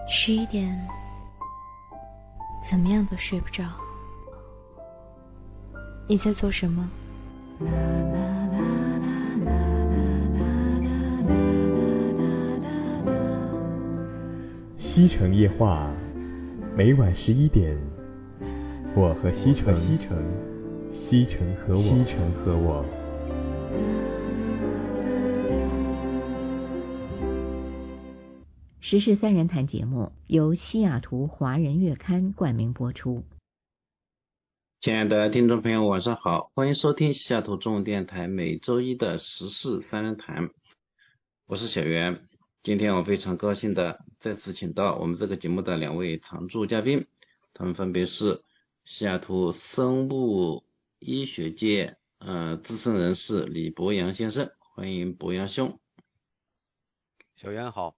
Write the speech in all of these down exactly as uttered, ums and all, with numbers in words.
十一点，怎么样都睡不着。你在做什么？ 西城夜话，每晚十一点，我和西城，西城，西城和我，西城和我。 时事三人谈节目由西雅图华人月刊冠名播出。 亲爱的听众朋友，晚上好，欢迎收听西雅图中文电台每周一的时事三人谈，我是小袁。今天我非常高兴的再次请到我们这个节目的两位常驻嘉宾，他们分别是西雅图生物医学界呃资深人士李博洋先生，欢迎博洋兄。 小袁好。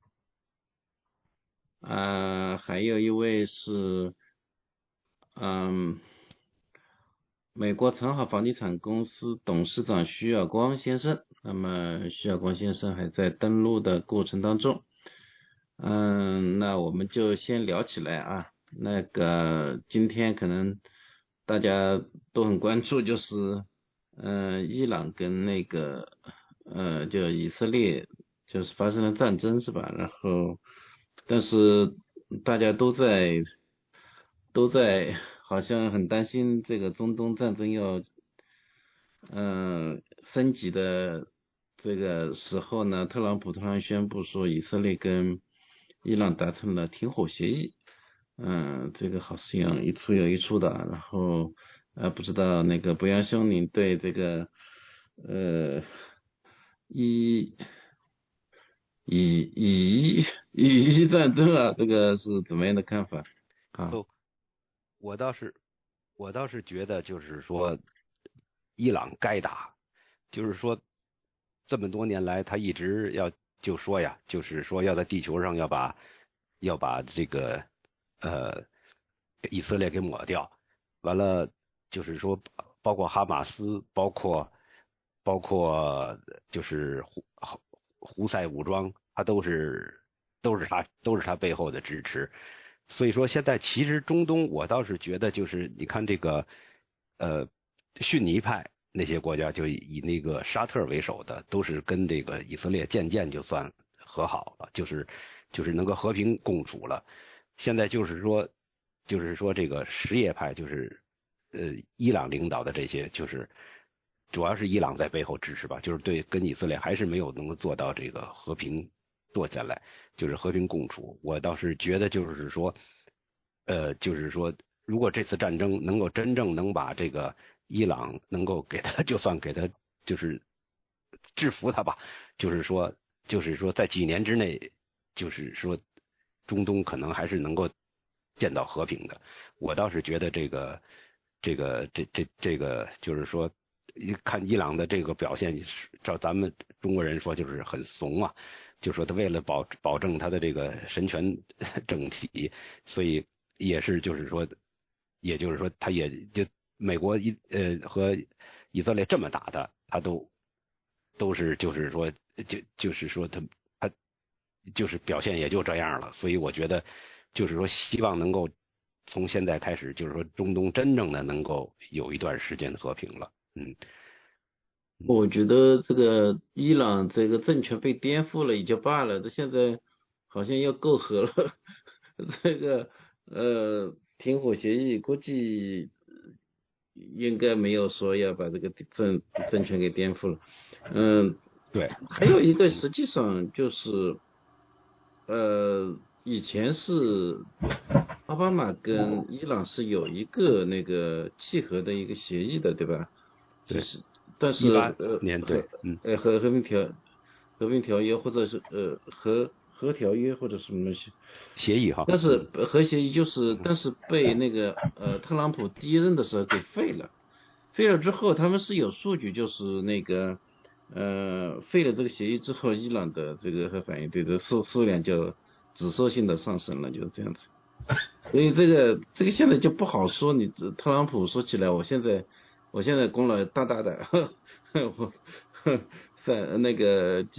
呃，还有一位是嗯。美国长好房地产公司董事长徐晓光先生，那么徐晓光先生还在登录的过程当中。嗯，那我们就先聊起来啊。那个今天可能大家都很关注，就是呃伊朗跟那个呃就以色列就是发生了战争是吧？然后但是大家都在都在好像很担心这个中东战争要嗯、呃、升级的这个时候呢，特朗普突然宣布说以色列跟伊朗达成了停火协议。嗯、呃，这个好像一出又一出的，然后呃不知道那个博洋兄您对这个呃以以以以以战争啊这个是怎么样的看法啊？ So, 我倒是我倒是觉得就是说伊朗该打，就是说这么多年来他一直要就说呀，就是说要在地球上要把要把这个呃以色列给抹掉，完了就是说包括哈马斯，包括包括就是胡胡塞武装，他都是都是他都是他背后的支持。所以说现在其实中东我倒是觉得就是你看这个呃逊尼派那些国家，就以那个沙特为首的，都是跟这个以色列渐渐就算和好了，就是就是能够和平共处了。现在就是说就是说这个什叶派，就是呃伊朗领导的这些，就是主要是伊朗在背后支持吧，就是对跟以色列还是没有能够做到这个和平坐下来，就是和平共处。我倒是觉得就是说呃就是说如果这次战争能够真正能把这个伊朗能够给他就算给他就是制服他吧，就是说就是说在几年之内，就是说中东可能还是能够见到和平的。我倒是觉得这个这个这这这个就是说一看伊朗的这个表现，照咱们中国人说就是很怂啊，就说他为了保保证他的这个神权整体，所以也是就是说也就是说他也就美国一呃和以色列这么打的，他都都是就是说就就是说他他就是表现也就这样了。所以我觉得就是说希望能够从现在开始，就是说中东真正的能够有一段时间的和平了。嗯， 我觉得这个伊朗这个政权被颠覆了也就罢了，这现在好像要媾和了，这个呃停火协议估计应该没有说要把这个政政权给颠覆了。嗯， 对， 还有一个实际上就是呃以前是奥巴马跟伊朗是有一个那个契合的一个协议的，对吧？ 对， 是，但是一八呃和年对，嗯， 呃和和平条和平条约或者是呃和和条约或者什么东西， 协议哈， 但是嗯核协议就是， 嗯但是被那个呃特朗普第一任的时候给废了，废了之后他们是有数据，就是那个呃废了这个协议之后，伊朗的这个核反应堆的数数量就指数性的上升了，就是这样子。所以这个这个现在就不好说。你特朗普说起来，我现在我现在功劳大大的，我在那个几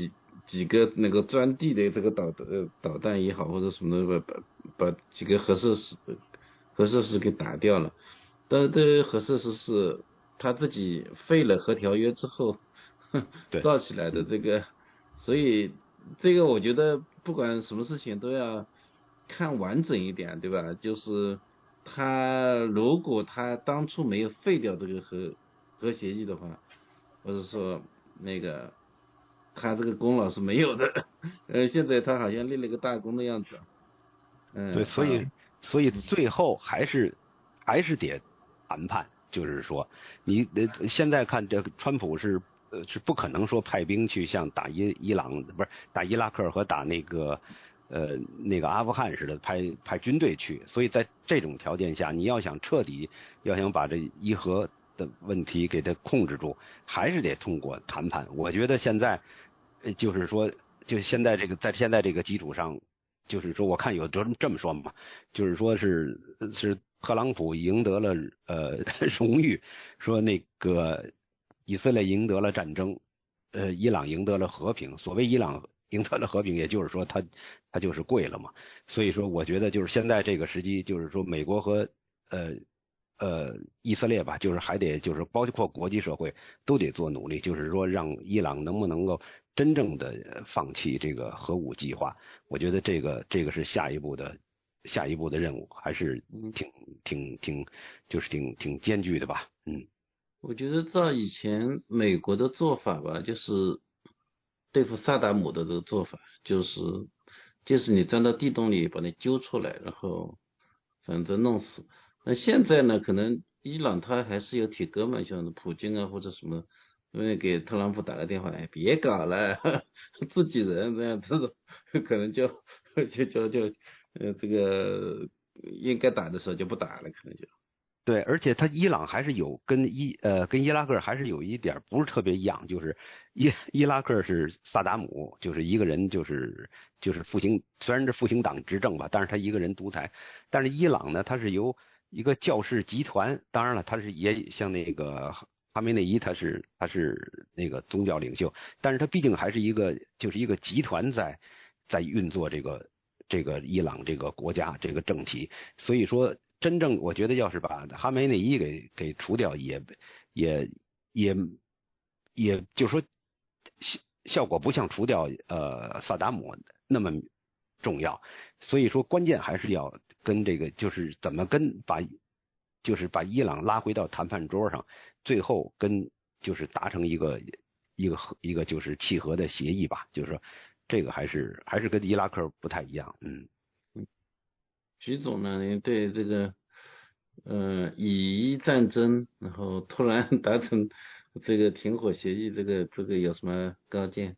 几个那个钻地的这个导呃导弹也好或者什么的，把把把几个核设施核设施给打掉了。但这核设施是他自己废了核条约之后造起来的这个，所以这个我觉得不管什么事情都要看完整一点，对吧？就是他如果他当初没有废掉这个核核协议的话，或者说那个他这个功劳是没有的，呃，现在他好像立了个大功的样子。嗯， 对，所以所以最后还是还是得谈判，就是说你呃现在看这个川普是呃是不可能说派兵去像打伊伊朗不是打伊拉克和打那个呃那个阿富汗似的派派军队去，所以在这种条件下，你要想彻底要想把这伊核的问题给它控制住，还是得通过谈判。我觉得现在呃就是说就现在这个在现在这个基础上。就是说，我看有这这么说嘛，就是说是是特朗普赢得了呃荣誉，说那个以色列赢得了战争，呃，伊朗赢得了和平。所谓伊朗赢得了和平，也就是说他他就是跪了嘛。所以说，我觉得就是现在这个时机，就是说美国和呃呃以色列吧，就是还得就是包括国际社会都得做努力，就是说让伊朗能不能够真正的放弃这个核武计划。我觉得这个这个是下一步的下一步的任务，还是挺挺挺就是挺挺艰巨的吧。嗯， 我觉得照以前美国的做法吧，就是对付萨达姆的这个做法，就是就是你钻到地洞里把你揪出来，然后反正弄死。那现在呢，可能伊朗他还是有铁哥们，像普京啊或者什么，因为给特朗普打个电话，哎，别搞了，自己人这样，这种可能就就就就呃这个应该打的时候就不打了，可能就。 对，而且他伊朗还是有跟伊呃跟伊拉克还是有一点不是特别一样，就是伊伊拉克是萨达姆，就是一个人就是就是复兴，虽然是复兴党执政吧，但是他一个人独裁。但是伊朗呢，他是由一个教士集团，当然了，他是也像那个哈梅内伊，他是他是那个宗教领袖，但是他毕竟还是一个就是一个集团在在运作这个这个伊朗这个国家这个政体，所以说。真正我觉得，要是把哈梅内伊给给除掉也，也也也也就是说效效果不像除掉呃萨达姆那么重要。所以说，关键还是要跟这个就是怎么跟把就是把伊朗拉回到谈判桌上，最后跟就是达成一个一个一个就是契合的协议吧。就是说，这个还是还是跟伊拉克不太一样，嗯。 徐总呢，您对这个呃以伊战争，然后突然达成这个停火协议，这个这个有什么高见？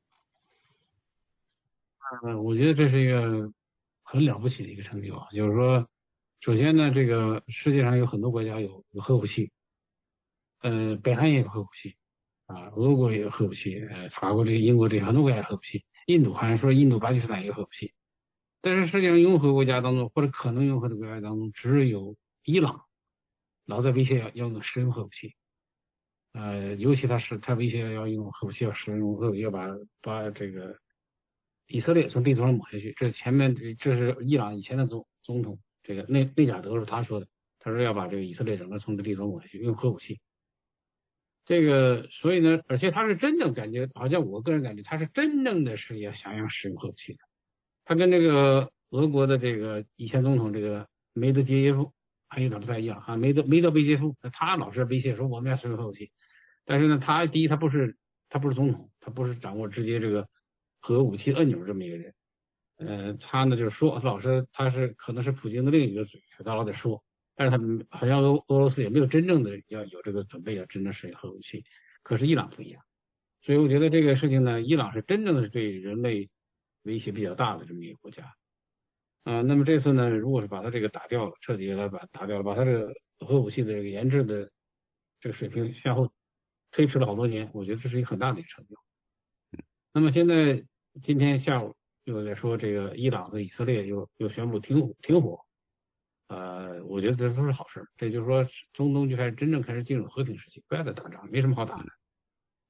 嗯，我觉得这是一个很了不起的一个成就啊。就是说，首先呢，这个世界上有很多国家有有核武器，呃，北韩也有核武器啊，俄国也有核武器，呃，法国这些、英国这些很多国家有核武器，印度好像说印度、巴基斯坦也有核武器。但是世界上拥核国家当中，或者可能拥核的国家当中，只有伊朗老在威胁要要用使用核武器，呃，尤其他是他威胁要用核武器，要使用核武器，要把把这个以色列从地图上抹下去。这前面这是伊朗以前的总总统这个内内贾德是他说的，他说要把这个以色列整个从这地图上抹下去，用核武器。这个所以呢，而且他是真正感觉，好像我个人感觉他是真正的是要想要使用核武器的。他跟这个俄国的这个以前总统这个梅德杰耶夫还有点不太一样啊，梅德梅德韦杰夫，他老是威胁说我们要使用核武器，但是呢，他第一他不是他不是总统，他不是掌握直接这个核武器按钮这么一个人，呃，他呢就是说老是他是可能是普京的另一个嘴，他老得说，但是他好像俄俄罗斯也没有真正的要有这个准备要真正使用核武器，可是伊朗不一样，所以我觉得这个事情呢，伊朗是真正的是对人类威胁比较大的这么一个国家，啊、呃，那么这次呢，如果是把它这个打掉了，彻底给它把打掉了，把它这个核武器的这个研制的这个水平向后推迟了好多年，我觉得这是一个很大的一个成就。那么现在今天下午又在说这个伊朗和以色列又又宣布停停火，呃，我觉得这都是好事，这就是说中东就开始真正开始进入和平时期，不要再打仗，没什么好打的。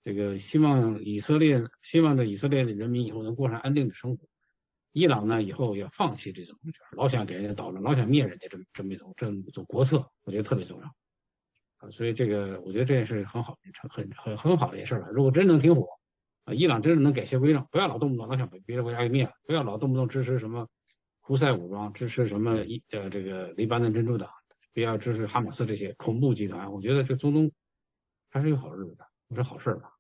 这个希望以色列希望这以色列的人民以后能过上安定的生活。伊朗呢以后要放弃这种就是老想给人家捣乱、老想灭人家这么这么一种这么一种国策，我觉得特别重要啊。所以这个我觉得这件事很好，很很很好的一件事了。如果真能停火啊，伊朗真的能改邪归正，不要老动不动老想把别的国家给灭了，不要老动不动支持什么胡塞武装，支持什么一呃这个黎巴嫩真主党，不要支持哈马斯这些恐怖集团。我觉得这中东还是有好日子的，不是好事吧？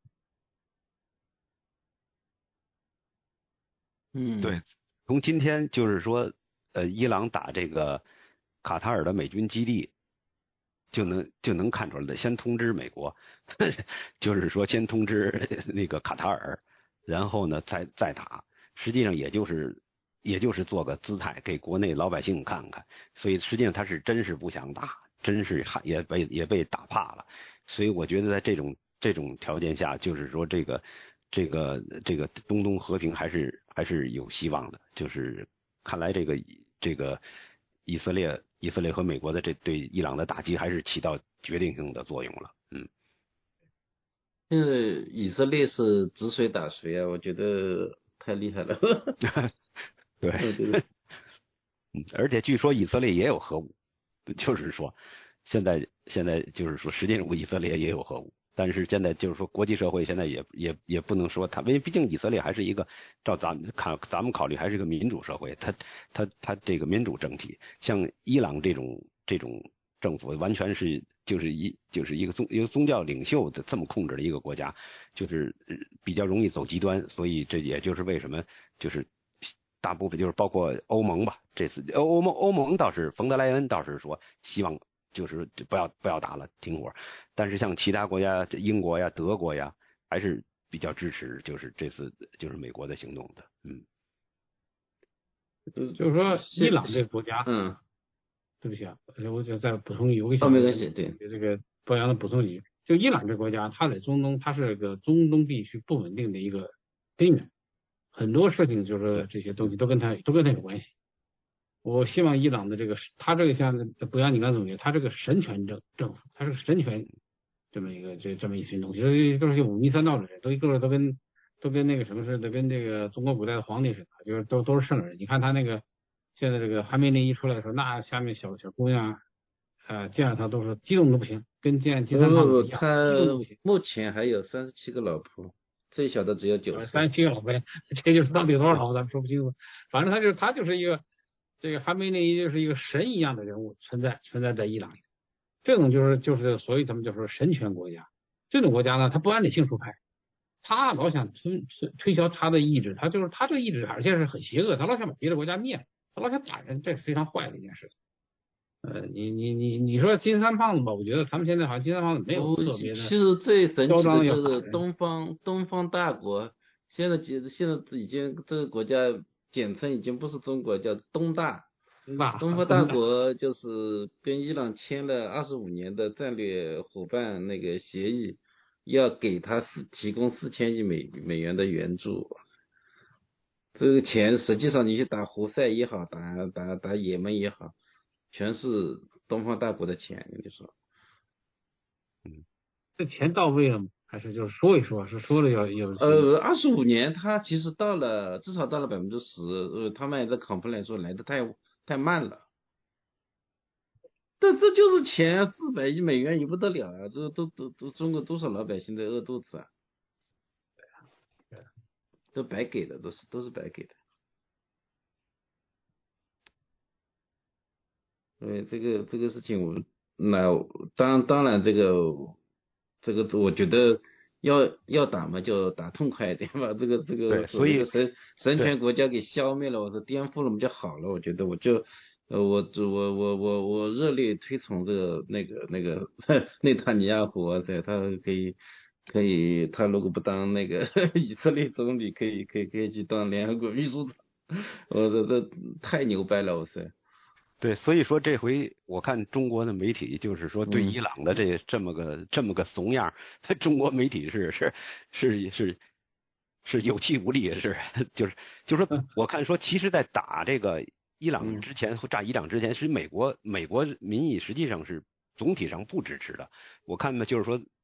嗯， 对，从今天就是说，呃，伊朗打这个卡塔尔的美军基地，就能就能看出来的。先通知美国，就是说先通知那个卡塔尔，然后呢再再打。实际上也就是也就是做个姿态给国内老百姓看看。所以实际上他是真是不想打，真是也被也被打怕了。所以我觉得在这种这种条件下，就是说这个这个这个中东和平还是还是有希望的。就是看来这个这个以色列以色列和美国的这对伊朗的打击还是起到决定性的作用了。嗯， 现在以色列是指谁打谁啊？我觉得太厉害了。 对， 我觉得嗯，而且据说以色列也有核武，就是说现在现在就是说实际上以色列也有核武。但是现在就是说，国际社会现在也也也不能说它，因为毕竟以色列还是一个照咱们看咱们考虑还是个民主社会，它它它这个民主政体，像伊朗这种这种政府完全是就是一就是一个宗一个宗教领袖的这么控制的一个国家，就是比较容易走极端，所以这也就是为什么就是大部分就是包括欧盟吧，这次欧盟欧盟倒是冯德莱恩倒是说希望。就是不要不要打了，停火。但是像其他国家，英国呀、德国呀，还是比较支持，就是这次就是美国的行动的。嗯， 就是说伊朗这个国家， 嗯， 对不起啊，我就再补充一句，我哦，没关系，对， 这个博洋的补充一句，就伊朗这个国家，它在中东，它是个中东地区不稳定的一个根源，很多事情就是说这些东西都跟它都跟它有关系。我希望伊朗的这个，他这个像不像你刚总结，他这个神权政政府，他是个神权这么一个这这么一群东西，这都是些五迷三道的人，都一个个都跟都跟那个什么似的，跟这个中国古代的皇帝似的，就是都都是圣人。你看他那个现在这个哈梅内伊出来的时候，那下面小小姑娘呃见了他都是激动的不行，跟见金三胖子一样，激动的不行。 目前还有三十七个老婆，最小的只有九十。 三十七个老婆，这就是到底多少老婆咱们说不清楚，反正他就是他就是一个。这个哈梅内伊就是一个神一样的人物存在存在在伊朗里，这种就是就是所以他们就说神权国家，这种国家呢，他不按理性出牌，他老想推推推销他的意志，他就是他这个意志，而且是很邪恶，他老想把别的国家灭了，他老想打人，这是非常坏的一件事情。呃，你你你你说金三胖子吧，我觉得他们现在好像金三胖子没有特别的。 其实最神奇的就是东方东方大国，现在现现在已经这个国家。简称已经不是中国，叫东大。 东大， 东方大国就是跟伊朗签了二十五年的战略伙伴那个协议，要给他四提供四千亿美美元的援助。这个钱实际上你去打胡塞也好，打打打也门也好，全是东方大国的钱，跟你说。 嗯，这钱到位了吗？还是就是说一说，是说了要要呃，二十五年，他其实到了至少到了百分之十，呃，他们的 complain 说来的太太慢了。这这就是钱四百亿美元也不得了啊！这都都都中国多少老百姓在饿肚子啊？ 对啊， 都白给的，都是都是白给的。对这个这个事情我，那当当然这个。这个我觉得要要打嘛，就打痛快一点吧。这个这个， 所以神神权国家给消灭了，我说颠覆了，我们就好了。我觉得我就呃，我我我我我热烈推崇这个那个那个内塔尼亚胡，哇塞，他可以可以，他如果不当那个以色列总理，可以可以可以去当联合国秘书长。我这这太牛掰了，哇塞！ 对，所以说这回我看中国的媒体就是说对伊朗的这这么个、嗯、这么个怂样，中国媒体是是是是是有气无力，是就是就是说我看说，其实在打这个伊朗之前或炸伊朗之前，是美国美国民意实际上是总体上不支持的。我看呢就是说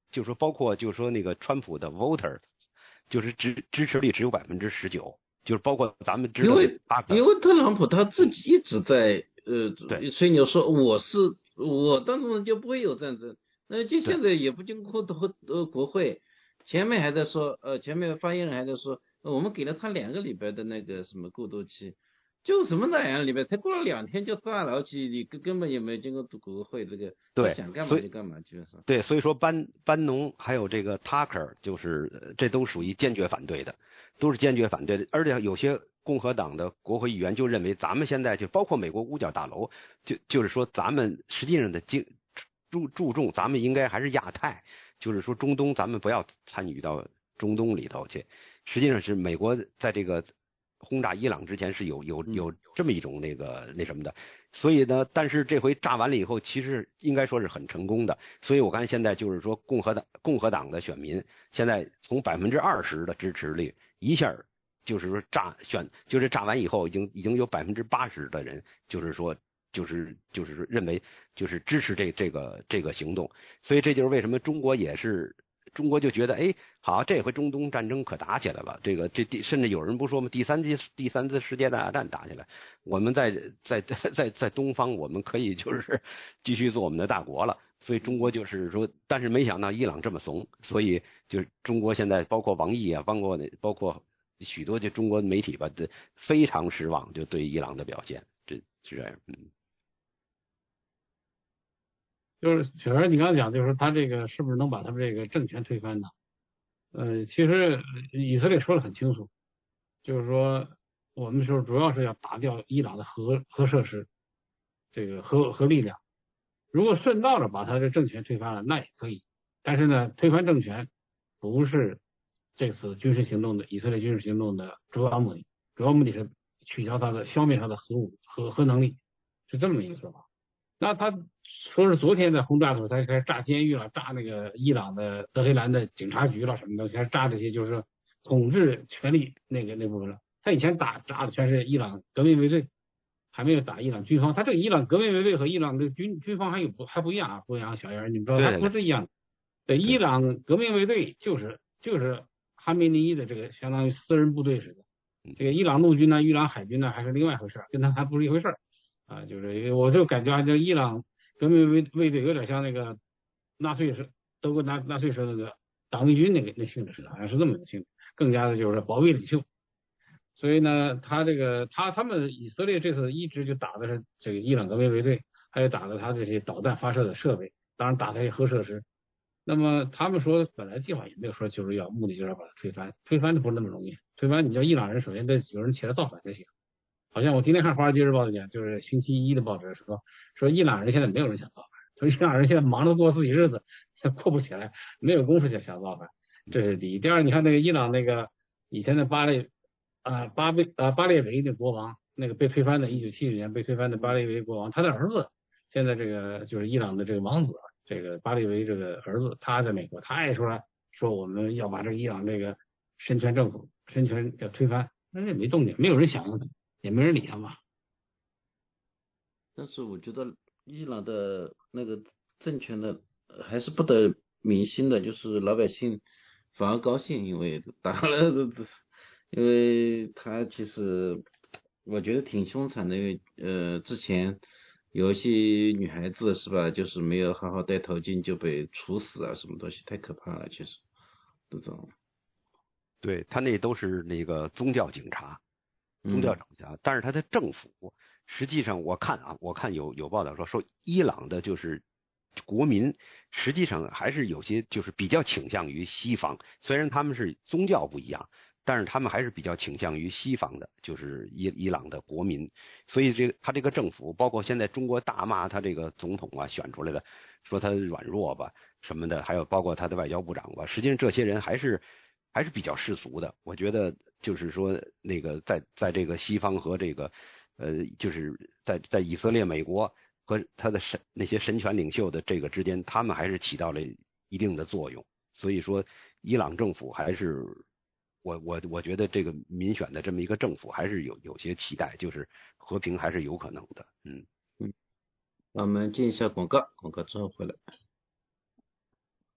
就是说包括就是说那个川普的 voter， 就是支支持率只有百分之十九，就是包括咱们知道因为因为特朗普他自己一直在呃吹牛说我是我当中就不会有战争，那就现在也不经过呃国会，前面还在说呃前面发言人还在说、呃、我们给了他两个礼拜的那个什么过渡期。就什么那两个礼拜，才过了两天就炸了，而且你根根本也没经过国会，这个对想干嘛就干嘛，基本上。 对，所以说班班农还有这个 Tucker， 就是这都属于坚决反对的，都是坚决反对的。而且有些共和党的国会议员就认为，咱们现在就包括美国五角大楼，就就是说咱们实际上的经注注重，咱们应该还是亚太，就是说中东咱们不要参与到中东里头去。实际上是美国在这个轰炸伊朗之前是有有有这么一种那个那什么的，所以呢，但是这回炸完了以后，其实应该说是很成功的。所以我看现在就是说共和党共和党的选民现在从百分之二十的支持率一下就是说炸选就是炸完以后，已经已经有百分之八十的人就是说就是就是认为就是支持这这个这个行动。所以这就是为什么中国也是。中国就觉得，哎，好，这回中东战争可打起来了。这个，这第甚至有人不说吗？第三次第三次世界大战打起来，我们在在在在东方，我们可以就是继续做我们的大国了。所以中国就是说，但是没想到伊朗这么怂，所以就是中国现在包括王毅啊，包括包括许多就中国媒体吧，这非常失望，就对伊朗的表现，这是这样，嗯。 就是雪儿，你刚才讲，就是说他这个是不是能把他们这个政权推翻呢？呃，其实以色列说的很清楚，就是说我们说主要是要打掉伊朗的核核设施，这个核核力量。如果顺道的把他的政权推翻了，那也可以。但是呢，推翻政权不是这次军事行动的以色列军事行动的主要目的，主要目的是取消他的消灭他的核武核核能力，是这么一个说法。那他说是昨天在轰炸的时候，他开始炸监狱了，炸那个伊朗的德黑兰的警察局了什么的，开始炸这些就是统治权力那个那部分了。他以前打炸的全是伊朗革命卫队，还没有打伊朗军方。他这个伊朗革命卫队和伊朗的军军方还有不还不一样啊，不一样，小杨你知道他不是一样的。对，伊朗革命卫队就是就是哈梅尼的这个相当于私人部队似的，这个伊朗陆军呢、伊朗海军呢还是另外一回事，跟他还不是一回事。啊，就是我就感觉就伊朗革命卫卫队有点像那个纳粹时德国纳纳粹时那个党卫军那个那性质似的，好像是这么个性质，更加的就是保卫领袖。所以呢，他这个他他们以色列这次一直就打的是这个伊朗革命卫队，还有打的他这些导弹发射的设备，当然打他些核设施。那么他们说本来计划也没有说就是要目的就是要把它推翻，推翻的不是那么容易，推翻你叫伊朗人首先得有人起来造反才行。好像我今天看《华尔街日报》的讲，就是星期一的报纸说，说伊朗人现在没有人想造反，说伊朗人现在忙着过自己日子，过不起来，没有功夫想想造反，这是第一。第二，你看那个伊朗那个以前的巴列啊、呃、巴贝啊巴列维的国王，那个被推翻的，一九七九年被推翻的巴列维国王，他的儿子现在这个就是伊朗的这个王子，这个巴列维这个儿子，他在美国，他也说说我们要把这个伊朗这个身权政府身权要推翻，那也没动静，没有人响应他。也没人理他嘛。 但是我觉得伊朗的那个政权的还是不得民心的，就是老百姓反而高兴，因为打了，因为他其实我觉得挺凶残的，因为呃之前有一些女孩子是吧，就是没有好好戴头巾就被处死啊，什么东西太可怕了，其实这种。 对，他那都是那个宗教警察。宗教整家，但是他的政府实际上我看啊，我看有有报道说说伊朗的就是国民实际上还是有些就是比较倾向于西方，虽然他们是宗教不一样，但是他们还是比较倾向于西方的，就是伊伊朗的国民。所以这个他这个政府，包括现在中国大骂他这个总统啊选出来的，说他软弱吧什么的，还有包括他的外交部长吧，实际上这些人还是。还是比较世俗的，我觉得就是说那个在在这个西方和这个呃就是在在以色列、美国和他的神那些神权领袖的这个之间，他们还是起到了一定的作用。所以说，伊朗政府还是我我我觉得这个民选的这么一个政府还是有有些期待，就是和平还是有可能的。嗯嗯，我们进一下广告，广告之后回来。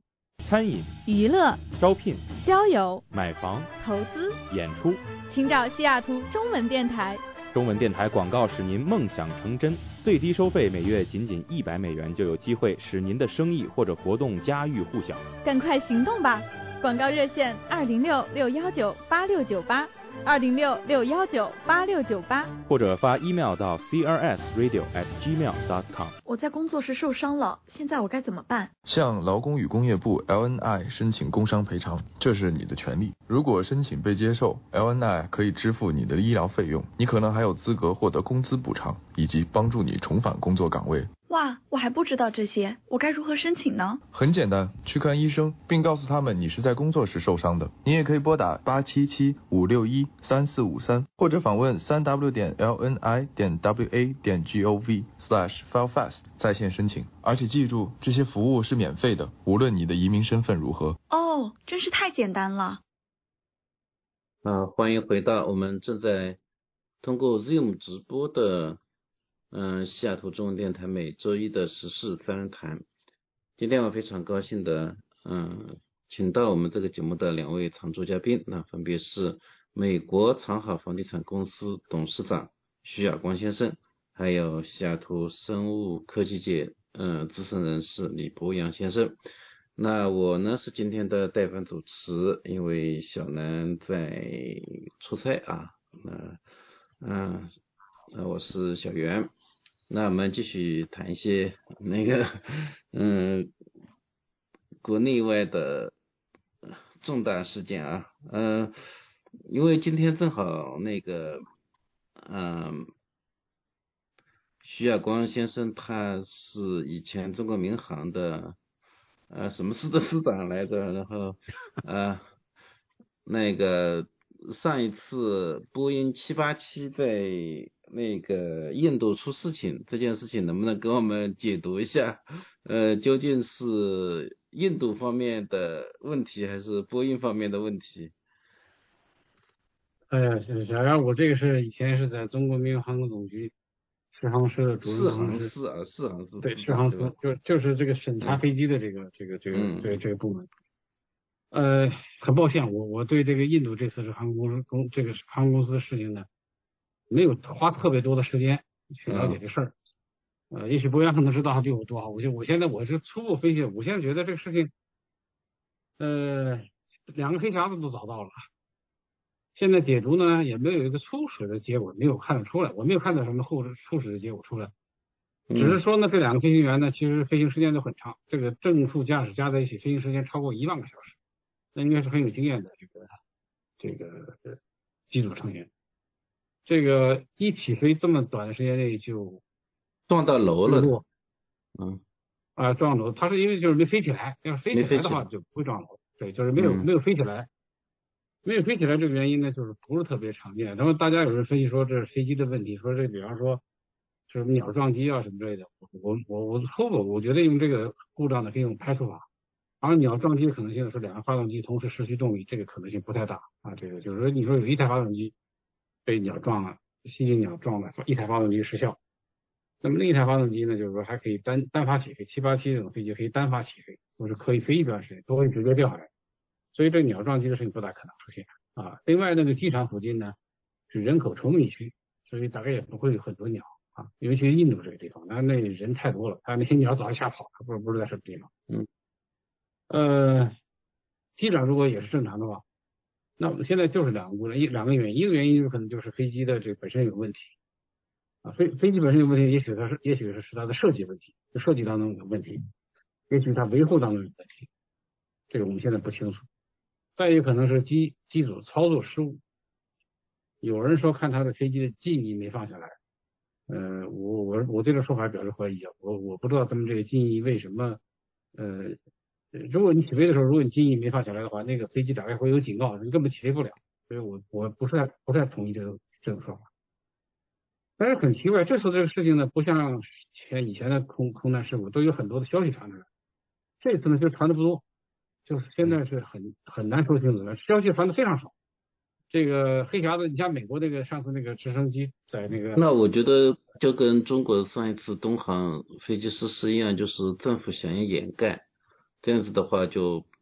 餐饮、 娱乐、 招聘、 交友、 买房、 投资、 演出， 请找西雅图中文电台。 中文电台广告使您梦想成真，最低收费每月仅仅一百美元，就有机会使您的生意或者活动家喻户晓。 赶快行动吧！广告热线二零六六幺九八六九八，二零六六幺九八六九八， 或者发 email 到 c r s radio at gmail dot com。 我在工作时受伤了，现在我该怎么办？ 向劳工与工业部 L N I 申请工伤赔偿，这是你的权利。如果申请被接受， L N I 可以支付你的医疗费用，你可能还有资格获得工资补偿，以及帮助你重返工作岗位。 哇，我还不知道这些，我该如何申请呢？ 很简单，去看医生，并告诉他们你是在工作时受伤的。你也可以拨打八七七五六一三四五三，或者访问三 w 点 l n i 点 w a 点 g o v slash file fast 在线申请。而且记住，这些服务是免费的，无论你的移民身份如何。 哦，真是太简单了。 啊，欢迎回到我们正在通过 Zoom 直播的嗯，西雅图中文电台每周一的时事三人谈。今天我非常高兴的嗯，请到我们这个节目的两位常驻嘉宾，那分别是美国长好房地产公司董事长徐亚光先生，还有西雅图生物科技界嗯资深人士李博洋先生。那我呢是今天的代班主持，因为小南在出差啊，那嗯，那我是小袁。那我们继续谈一些那个嗯国内外的重大事件啊，嗯、呃，因为今天正好那个嗯徐亚光先生他是以前中国民航的呃什么司的司长来着，然后呃那个上一次波音七八七在那个印度出事情这件事情，能不能给我们解读一下？呃，究竟是印度方面的问题，还是波音方面的问题？ 哎呀，小杨，我这个是以前是在中国民用航空总局适航师的主任。 适航师啊，适航师。 对，适航师就就是这个审查飞机的这个、嗯、这个这个这个这个部门。呃，很抱歉，我我对这个印度这次是航空公司公这个航空公司的事情呢，没有花特别多的时间去了解这事儿。嗯、呃，也许博洋可能知道它对我多好，我就我现在我是初步分析，我现在觉得这个事情，呃，两个黑匣子都找到了，现在解读呢也没有一个初始的结果，没有看得出来，我没有看到什么后初始的结果出来，只是说呢，这两个飞行员呢，其实飞行时间都很长，这个正副驾驶加在一起飞行时间超过一万个小时。那应该是很有经验的这个这个机组成员，这个一起飞这么短的时间内就撞到楼了，嗯啊撞楼，他是因为就是没飞起来，要是飞起来的话就不会撞楼，对，就是没有、嗯、没有飞起来，没有飞起来这个原因呢，就是不是特别常见。然后大家有人分析说这是飞机的问题，说这比方说是鸟撞击啊什么之类的，我我我初步我觉得用这个故障呢可以用排除法。而鸟撞击的可能性是两个发动机同时失去动力，这个可能性不太大啊。这个就是说，你说有一台发动机被鸟撞了，吸进鸟撞了，一台发动机失效，那么另一台发动机呢，就是说还可以单单发起飞，七八七这种飞机可以单发起飞，或者可以飞一段时间，都会直接掉下来。所以这鸟撞击的事情不大可能出现啊。另外那个机场附近呢是人口稠密区，所以大概也不会有很多鸟啊，尤其是印度这个地方，那那人太多了，他那些鸟早就吓跑了，不知不知道在什么地方，嗯。呃，机长如果也是正常的话，那我们现在就是两个故障，一两个原因，一个原因就是可能就是飞机的这个本身有问题啊，飞飞机本身有问题，也许它是也许是是它的设计问题，就设计当中有问题，也许它维护当中有问题，这个我们现在不清楚。再有可能是机机组操作失误，有人说看他的飞机的襟翼没放下来，呃，我我我对这说法表示怀疑啊，我我不知道他们这个襟翼为什么呃。如果你起飞的时候，如果你襟翼没放下来的话，那个飞机大概会有警告，你根本起飞不了。所以我我不是太不太同意这个这种说法。但是很奇怪，这次这个事情呢，不像前以前的空空难事故都有很多的消息传出来，这次呢就传的不多，就是现在是很很难说清楚了，消息传的非常少。这个黑匣子，你像美国那个上次那个直升机在那个， 那我觉得就跟中国上一次东航飞机失事一样，就是政府想要掩盖。这样子的话就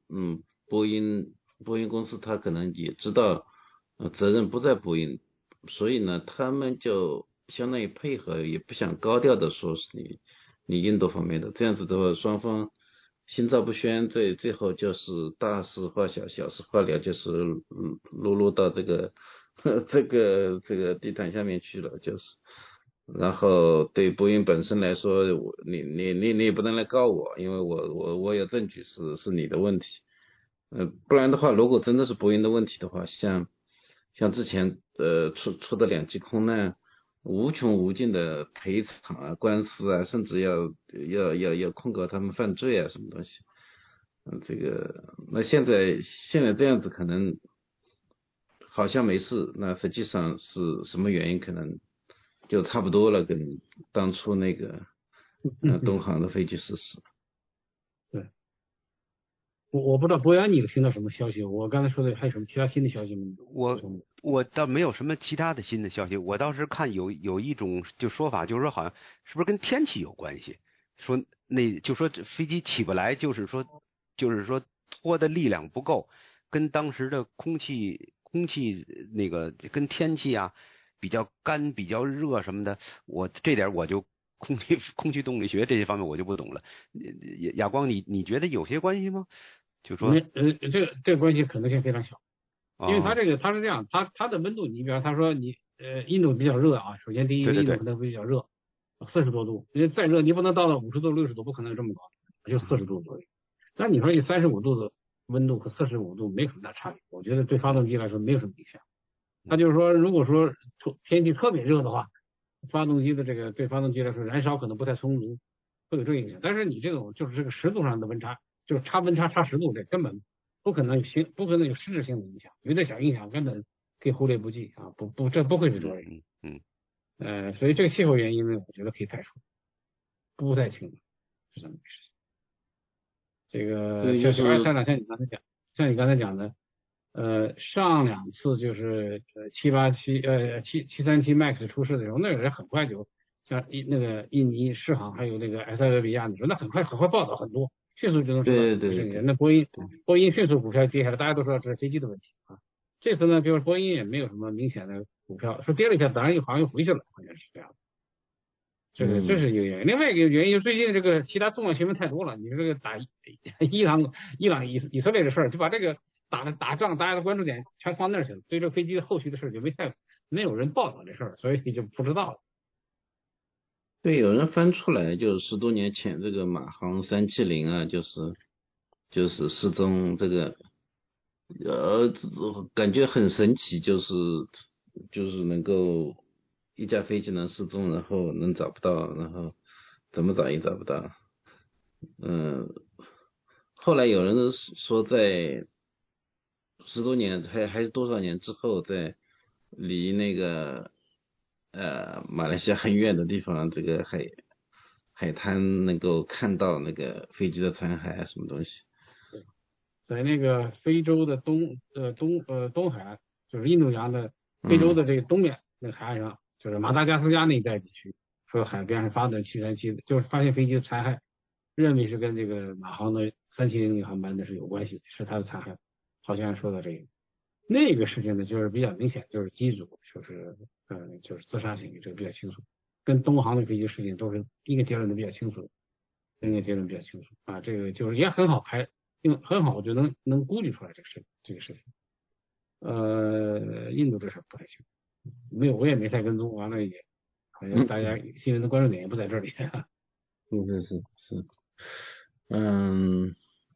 嗯，波音波音公司他可能也知道，呃，责任不在波音，所以呢，他们就相当于配合，也不想高调的说是你你印度方面的，这样子的话，双方心照不宣，最最后就是大事化小，小事化了，就是落落到这个这个这个地毯下面去了，就是。然后对波音本身来说，我你你你你也不能来告我，因为我我我有证据是是你的问题，呃，不然的话，如果真的是波音的问题的话，像像之前呃出出的两起空难，无穷无尽的赔偿啊、官司啊，甚至要要要要控告他们犯罪啊，什么东西，嗯、呃，这个那现在现在这样子可能好像没事，那实际上是什么原因可能？就差不多了，跟当初那个呃东航的飞机失事。 对，我我不知道博洋你有听到什么消息？我刚才说的还有什么其他新的消息吗？ 我我倒没有什么其他的新的消息，我倒是看有有一种就说法，就是说好像是不是跟天气有关系？说那就说飞机起不来，就是说就是说拖的力量不够，跟当时的空气空气那个跟天气啊。比较干、比较热什么的，我这点我就空气空气动力学这些方面我就不懂了。亚光，你你觉得有些关系吗？就说呃，这个这个关系可能性非常小，因为它这个它是这样，它它的温度，你比方他说你呃印度比较热啊，首先第一个印度可能会比较热，四十多度，因为再热你不能到了五十度、六十度，不可能这么高，就四十度左右。但你说你三十五度的温度和四十五度没有什么大差别，我觉得对发动机来说没有什么影响。他就是说，如果说天气特别热的话，发动机的这个对发动机来说燃烧可能不太充足，会有这个影响。但是你这种就是这个十度上的温差，就是差温差差十度，这根本不可能有形，不可能有实质性的影响，有点小影响根本可以忽略不计啊，不不，这不会是多少人。 嗯， 呃，所以这个气候原因呢，我觉得可以排除，不太清楚是这么回事。这个小小二探长像你刚才讲，像你刚才讲的。呃，上两次就是呃七八七呃七七三七 MAX 出事的时候，那个人很快就像印那个印尼世航还有那个埃塞俄比亚，你说那很快很快报道很多，迅速就能知道对对对对。 那波音波音迅速股票跌下来，大家都知道这是飞机的问题啊。这次呢，就是波音也没有什么明显的股票说跌了一下，当然又好像又回去了，好像是这样的。这个这是一个原因，另外一个原因，最近这个其他重要新闻太多了。你说这个打伊朗伊朗以以色列的事儿，就把这个。打了打仗，大家的关注点全放那儿去了，对这飞机后续的事就没太没有人报道这事儿，所以就不知道了。 对，有人翻出来，就是十多年前这个马航三七零啊，就是就是失踪，这个呃感觉很神奇，就是就是能够一架飞机能失踪，然后能找不到，然后怎么找也找不到。嗯，后来有人说在。十多年还还是多少年之后，在离那个呃马来西亚很远的地方，这个海海滩能够看到那个飞机的残骸啊，什么东西？ 对，在那个非洲的东呃东呃东海岸，就是印度洋的非洲的这个东面、嗯、那个海岸上，就是马达加斯加那一带地区，说海边上发的七三七，就是发现飞机的残骸，认为是跟这个马航的三七零航班的是有关系，是它的残骸。好像说到这个，那个事情呢，就是比较明显，就是机组就是呃就是自杀行为，这个比较清楚，跟东航的飞机事情都是一个结论的比较清楚，一个结论比较清楚啊，这个就是也很好排，用很好就能能估计出来这个事这个事情。呃，印度这事不太清楚，没有我也没太跟踪，完了也好像大家新闻的关注点也不在这里。 是是是是，嗯。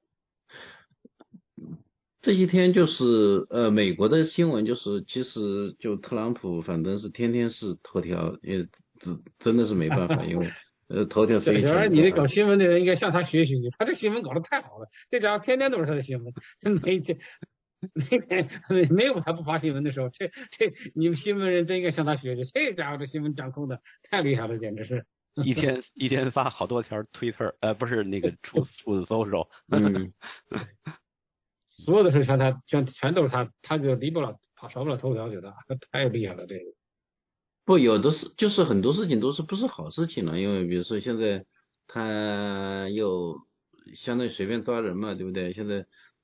这几天就是呃美国的新闻，就是其实就特朗普反正是天天是头条，也真真的是没办法，因为呃头条非常。 小安，你这搞新闻的人应该向他学习，他这新闻搞得太好了，这家伙天天都是他的新闻，没这没没有他不发新闻的时候，这这你们新闻人真应该向他学习，这家伙这新闻掌控的太厉害了，简直是。 一天一天发好多条 Twitter， 呃不是那个 Truth Truth Social。 嗯。 所有的事全他全全都是他，他就离不了，他少不了头条，觉得太厉害了。这个不有的是，就是很多事情都是不是好事情了，因为比如说现在他又相当于随便抓人嘛，对不对？现在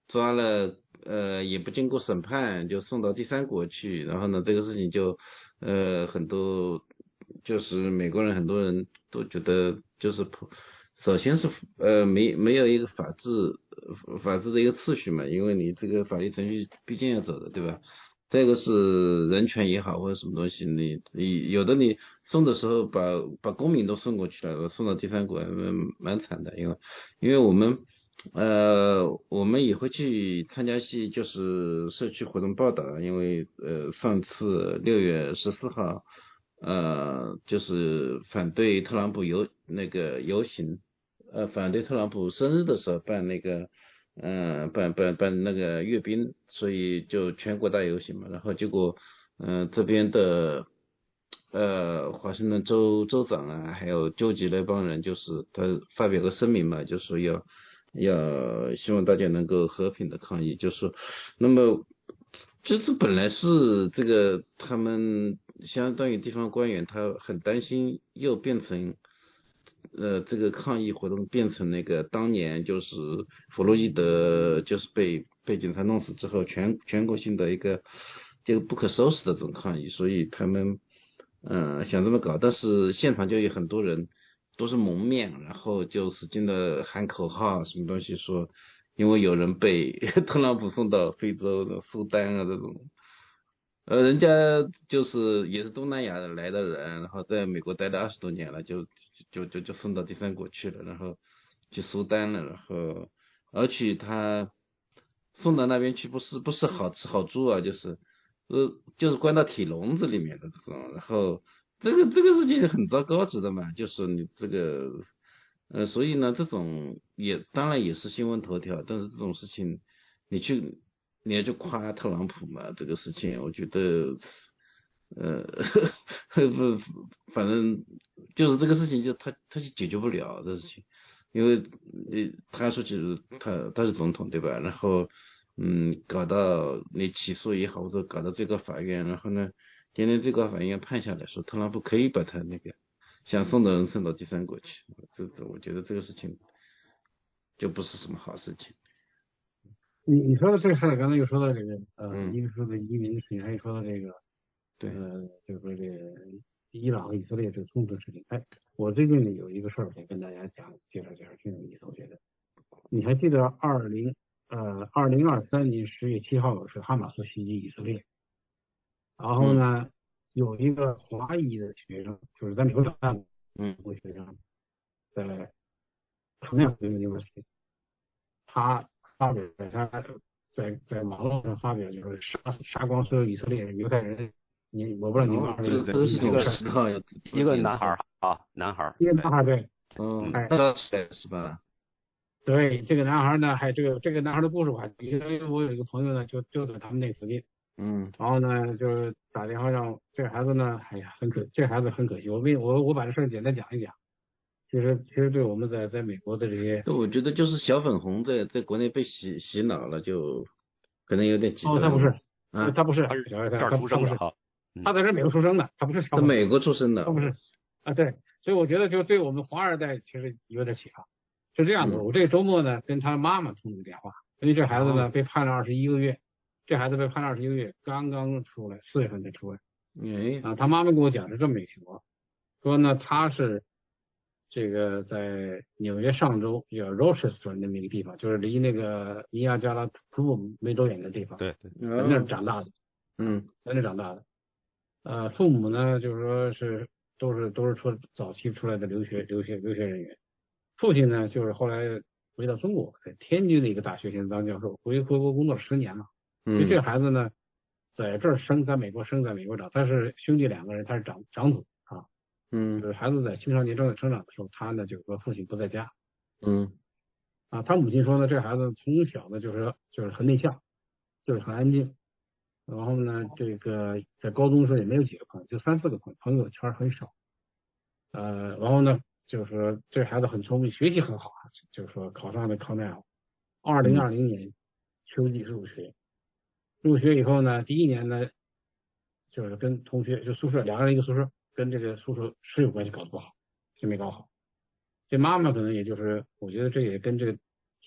抓了，呃，也不经过审判就送到第三国去，然后呢，这个事情就，呃，很多就是美国人很多人都觉得就是普，首先是呃没没有一个法治法治的一个秩序嘛，因为你这个法律程序毕竟要走的，对吧？这个是人权也好或者什么东西，你你有的你送的时候把把公民都送过去了，送到第三国蛮蛮惨的，因为因为我们呃我们也会去参加一些就是社区活动报道，因为呃上次六月十四号呃就是反对特朗普游那个游行，呃反对特朗普生日的时候办那个。嗯、呃，办办办那个阅兵，所以就全国大游行嘛，然后结果，嗯、呃，这边的，呃，华盛顿州州长啊，还有纠集那帮人，就是他发表个声明嘛，就说要要希望大家能够和平的抗议，就说，那么就是本来是这个他们相当于地方官员，他很担心又变成。呃，这个抗议活动变成那个当年就是弗洛伊德就是被被警察弄死之后全全国性的一个这个不可收拾的这种抗议，所以他们嗯、呃、想这么搞，但是现场就有很多人都是蒙面，然后就使劲的喊口号什么东西说，因为有人被特朗普送到非洲的苏丹啊这种。呃，人家就是也是东南亚来的人，然后在美国待了二十多年了，就就就就送到第三国去了，然后去苏丹了，然后而且他送到那边去不是不是好吃好住啊，就是呃就是关到铁笼子里面的这种，然后这个这个事情很糟糕，知道吗？就是你这个呃，所以呢，这种也当然也是新闻头条，但是这种事情你去。你要去夸特朗普嘛？这个事情，我觉得，呃，不，反正就是这个事情就，他他就解决不了这事情，因为你他说其实他他是总统对吧？然后嗯，搞到你起诉也好，或者搞到最高法院，然后呢，今天最高法院判下来说，特朗普可以把他那个想送的人送到第三国去，这这我觉得这个事情就不是什么好事情。 你你说的这个事儿，刚才又说到这个呃，一个说的移民的事情，还有说到这个， 对， 呃，就是说这个伊朗和以色列这个冲突的事情。哎，我最近呢有一个事儿想跟大家讲，介绍介绍，挺有意思，我觉得。你还记得二零呃二零二三年十月七号是哈马斯袭击以色列，然后呢、嗯、有一个华裔的学生，就是在美国长大的嗯，一个学生，在同样的 university， 他。发表他在在网络上发表，就是杀杀光所有以色列人、犹太人。你我不知道你们二这个是一个十号一个男孩啊，男孩， 一个男孩对， 嗯， 哎， 是吧？ 对，这个男孩呢，还这个这个男孩的故事我还，因为我有一个朋友呢，就就在他们那附近， 嗯， 然后呢，就打电话让这个孩子呢，哎呀，很可，这孩子很可惜，我给我我把这事儿简单讲一讲。其实，其实对我们在在美国的这些， 我觉得就是小粉红在在国内被洗洗脑了，就可能有点极端。 哦，他不是， 啊， 他不是， 他是这儿出生的哈， 他在这美国出生的，他不是小粉红。 在美国出生的， 他不是啊，对，所以我觉得就对我们华二代其实有点启发。是这样的， 嗯、 我这个周末呢跟他妈妈通了个电话，因为这孩子呢、哦、被判了二十一个月，这孩子被判了二十一个月，刚刚出来，四月份才出来。 哎， 啊，他妈妈跟我讲是这么一个情况，说呢他是。这个在纽约上州叫 Rochester 那么一个地方，就是离那个尼亚加拉瀑布没多远的地方。 对对， 在那儿长大的， 嗯， 在那儿长大的。呃，父母呢，就是说是都是都是出早期出来的留学留学留学人员。父亲呢，就是后来回到中国，在天津的一个大学现在当教授，回回国工作十年了。 嗯， 所以这个孩子呢，在这儿生，在美国生，在美国长，他是兄弟两个人，他是长长子。 嗯， 就是孩子在青少年正在成长的时候，他呢就是说父亲不在家， 嗯， 啊，他母亲说呢，这孩子从小呢就是就是很内向，就是很安静，然后呢，这个在高中时候也没有几个朋友，就三四个朋友，朋友圈很少，呃，然后呢，就是说这孩子很聪明，学习很好啊，就是说考上了康奈尔，二零二零年秋季入学，入学以后呢，第一年呢，就是跟同学就宿舍两个人一个宿舍。跟这个宿舍室友关系搞得不好，就没搞好。这妈妈可能也就是，我觉得这也跟这个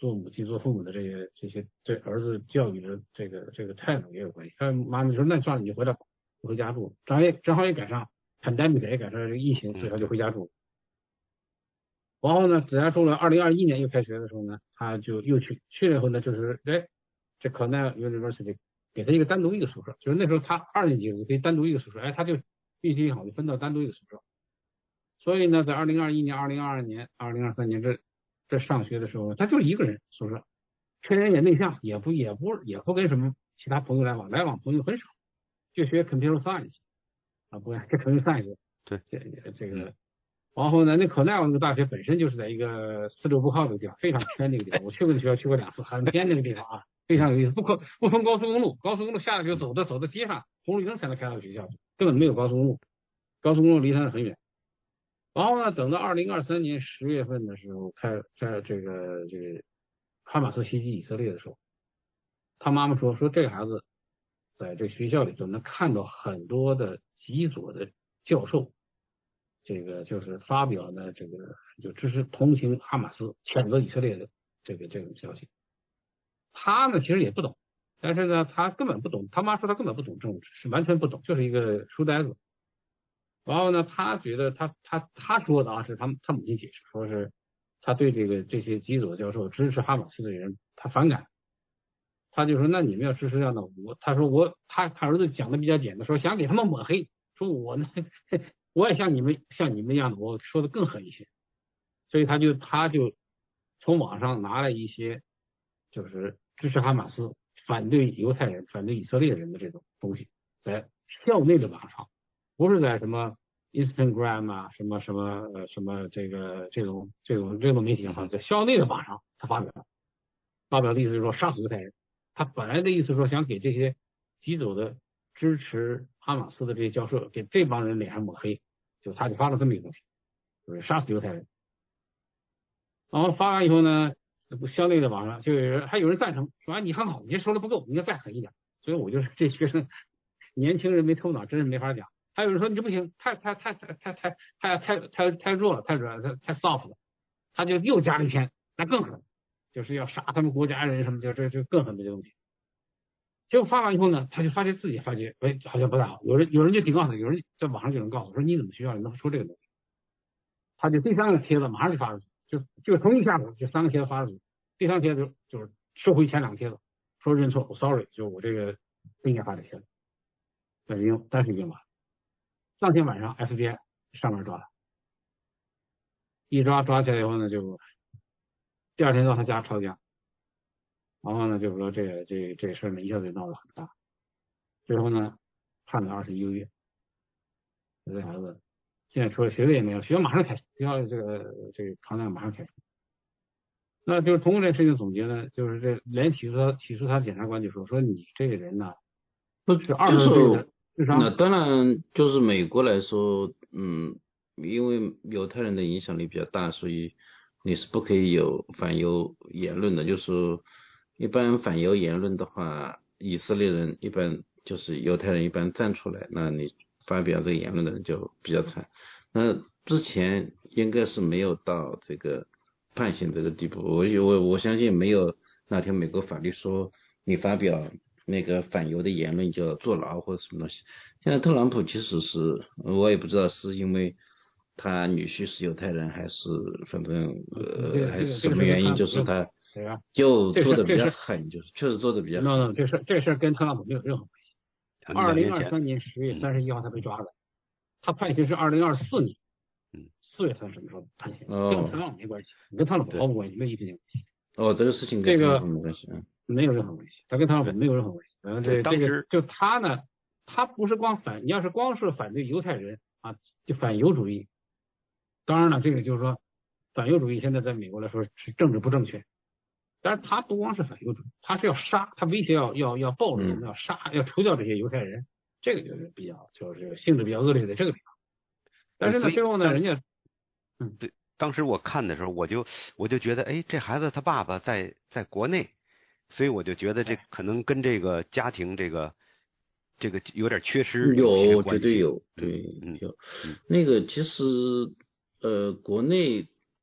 做母亲做父母的这些这些对儿子教育的这个这个态度也有关系。他妈妈说那算了，你就回来回家住，正好也正好也赶上 pandemic 也赶上这个疫情，所以他就回家住。然后呢，在家住了二零二一年又开学的时候呢，他就又去去了以后呢，就是哎，这 Cornell University 给他一个单独一个宿舍，就是那时候他二年级就可以单独一个宿舍，哎，他就运气好就分到单独一个宿舍。所以呢，在二零二一年、二零二二年、二零二三年这这上学的时候，他就一个人宿舍，全人也内向，也不也不也不跟什么其他朋友来往，来往朋友很少，就学 computer science 啊，不，这 computer science 对这这个。然后呢，那可奈那个大学本身就是在一个四六不靠的地方，非常偏那个地方。我去过那学校，去过两次，很偏那个地方啊，非常有意思。不可不通高速公路，高速公路下来就走着走到街上，红绿灯才能开到学校，根本没有高速公路，高速公路离他很远。然后呢，等到二零二三年十月份的时候，开在这个这个哈马斯袭击以色列的时候，他妈妈说说这个孩子在这学校里头能看到很多的极左的教授。这个就是发表呢，这个就支持同情哈马斯、谴责以色列的这个这种消息。他呢其实也不懂，但是呢他根本不懂。他妈说他根本不懂政治，是完全不懂，就是一个书呆子。然后呢，他觉得他他他说的啊是他他母亲解释，说是他对这个这些极左教授支持哈马斯的人他反感。他就说那你们要支持这样的我，他说我他他儿子讲的比较简单，说想给他们抹黑，说我呢。我也像你们像你们一样的，我说的更狠一些，所以他就他就从网上拿了一些就是支持哈马斯、反对犹太人、反对以色列人的这种东西，在校内的网上，不是在什么 Instagram 啊、什么什么呃什么这个这种这种这种媒体上，在校内的网上他发表了，发表的意思是说杀死犹太人。他本来的意思是说想给这些极左的支持哈马斯的这些教授，给这帮人脸上抹黑，就他就发了这么一个东西，就是杀死犹太人。然后发完以后呢，校内的网上就有人还有人赞成，说啊你很好，你这说的不够，你要再狠一点。所以我就是这学生，年轻人没头脑，真是没法讲。还有人说你这不行，太太太太太太太太太太弱了，太软了，太 soft 了，他就又加了一篇，那更狠，就是要杀他们国家人什么，就这就更狠的这东西。结果发完以后呢，他就发觉自己发觉，哎，好像不太好。有人有人就警告他，有人在网上就能告诉说你怎么学校里能说这个东西？他就第三个帖子马上就发出去，就就同一下子就三个帖子发出去。第三个帖子就是收回前两个帖子，说认错，我 sorry， 就我这个不应该发这帖子。但是已经但是已经完了。当天晚上 F B I 上门抓他，一抓抓起来以后呢，就第二天到他家抄家。然后呢，就说这个这这事呢一下子闹得很大，最后呢判了二十一个月。这孩子现在除了学位也没有，学校马上开除，学校这个这个康奈马上开除。那就是通过这事情总结呢，就是这连起诉他起诉他检察官就说说你这个人呢不是二十岁的智商。 那当然就是美国来说，嗯，因为犹太人的影响力比较大，所以你是不可以有反犹言论的，就是说一般反犹言论的话，以色列人一般就是犹太人一般站出来，那你发表这个言论的人就比较惨。那之前应该是没有到这个判刑这个地步，我我我相信没有那条美国法律说你发表那个反犹的言论就要坐牢或者什么东西。现在特朗普其实是我也不知道是因为他女婿是犹太人还是反正呃还是什么原因，就是他就做的比较狠，就是确实做的比较狠。 no no 这事这事跟特朗普没有任何关系。二零二三年十月三十一号他被抓的，他判刑是二零二四年四月份什么时候判刑，跟特朗普没关系，跟特朗普毫无关系，没有一分钱关系。 哦，这个事情跟特朗普没关系，嗯， 没有任何关系，他跟特朗普没有任何关系。然后这这个就他呢，他不是光反，你要是光是反对犹太人啊，就反犹主义。当然了，这个就是说反犹主义现在在美国来说是政治不正确，但是他不光是反犹主义，他是要杀，他威胁要要要暴力，要杀，要除掉这些犹太人，这个就是比较就是性质比较恶劣的这个地方。但是呢，最后呢，人家嗯对，当时我看的时候，我就我就觉得，哎，这孩子他爸爸在在国内，所以我就觉得这可能跟这个家庭这个这个有点缺失有，绝对有，对，有。那个其实呃，国内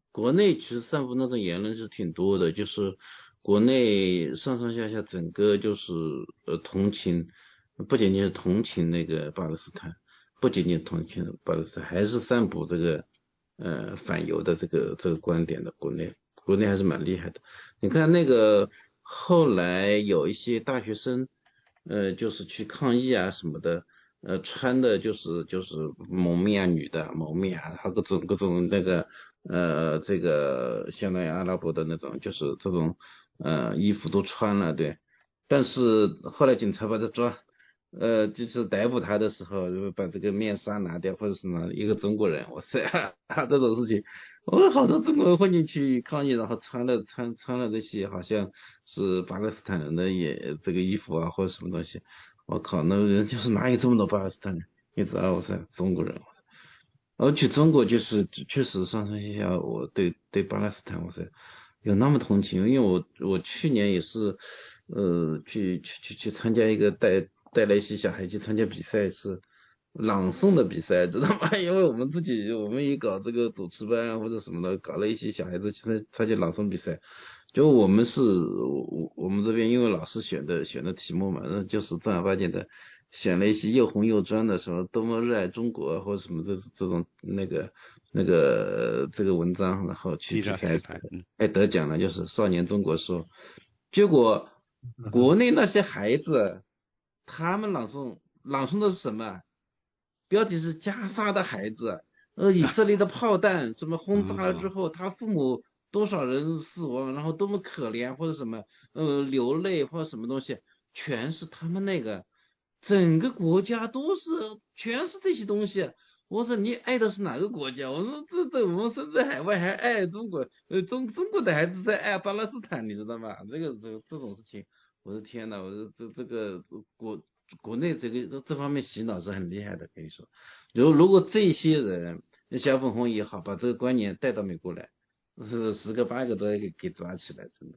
国内其实散布那种言论是挺多的，就是国内上上下下整个就是呃同情，不仅仅是同情那个巴勒斯坦，不仅仅同情巴勒斯坦，还是散布这个呃反犹的这个这个观点的。国内国内还是蛮厉害的。你看那个后来有一些大学生，呃，就是去抗议啊什么的。呃，穿的就是就是蒙面啊，女的蒙面啊，还有各种各种那个呃，这个相当于阿拉伯的那种，就是这种呃衣服都穿了，对。但是后来警察把他抓，呃，就是逮捕他的时候，就把这个面纱拿掉，或者是拿一个中国人，哇塞，这种事情，我们好多中国人混进去抗议，然后穿了穿穿了这些好像是巴勒斯坦人的也这个衣服啊，或者什么东西。我靠，那人就是哪有这么多巴勒斯坦人？你知道我是中国人，我去中国就是确实上上下下，我对对巴勒斯坦我是有那么同情，因为我我去年也是呃去去去去参加一个带带了一些小孩去参加比赛，是朗诵的比赛，知道吗？因为我们自己我们也搞这个主持班啊或者什么的，搞了一些小孩子去参参加朗诵比赛。就我们是我我们这边因为老师选的选的题目嘛，那就是正儿八经的选了一些又红又专的什么多么热爱中国或者什么这这种那个那个这个文章，然后去比赛，哎得奖了，就是少年中国说。结果国内那些孩子他们朗诵朗诵的是什么？标题是加沙的孩子，呃以色列的炮弹什么轰炸了之后，他父母多少人死亡，然后多么可怜或者什么呃流泪或者什么东西，全是他们那个整个国家都是全是这些东西。我说你爱的是哪个国家？我说这这我们身在海外还爱中国，呃中中国的孩子在爱巴勒斯坦，你知道吗？这个这这种事情，我的天呐，我说这这个国国内这个这方面洗脑是很厉害的，可以说。如如果这些人小粉红也好，把这个观念带到美国来，是十个八个都要给给抓起来，真的。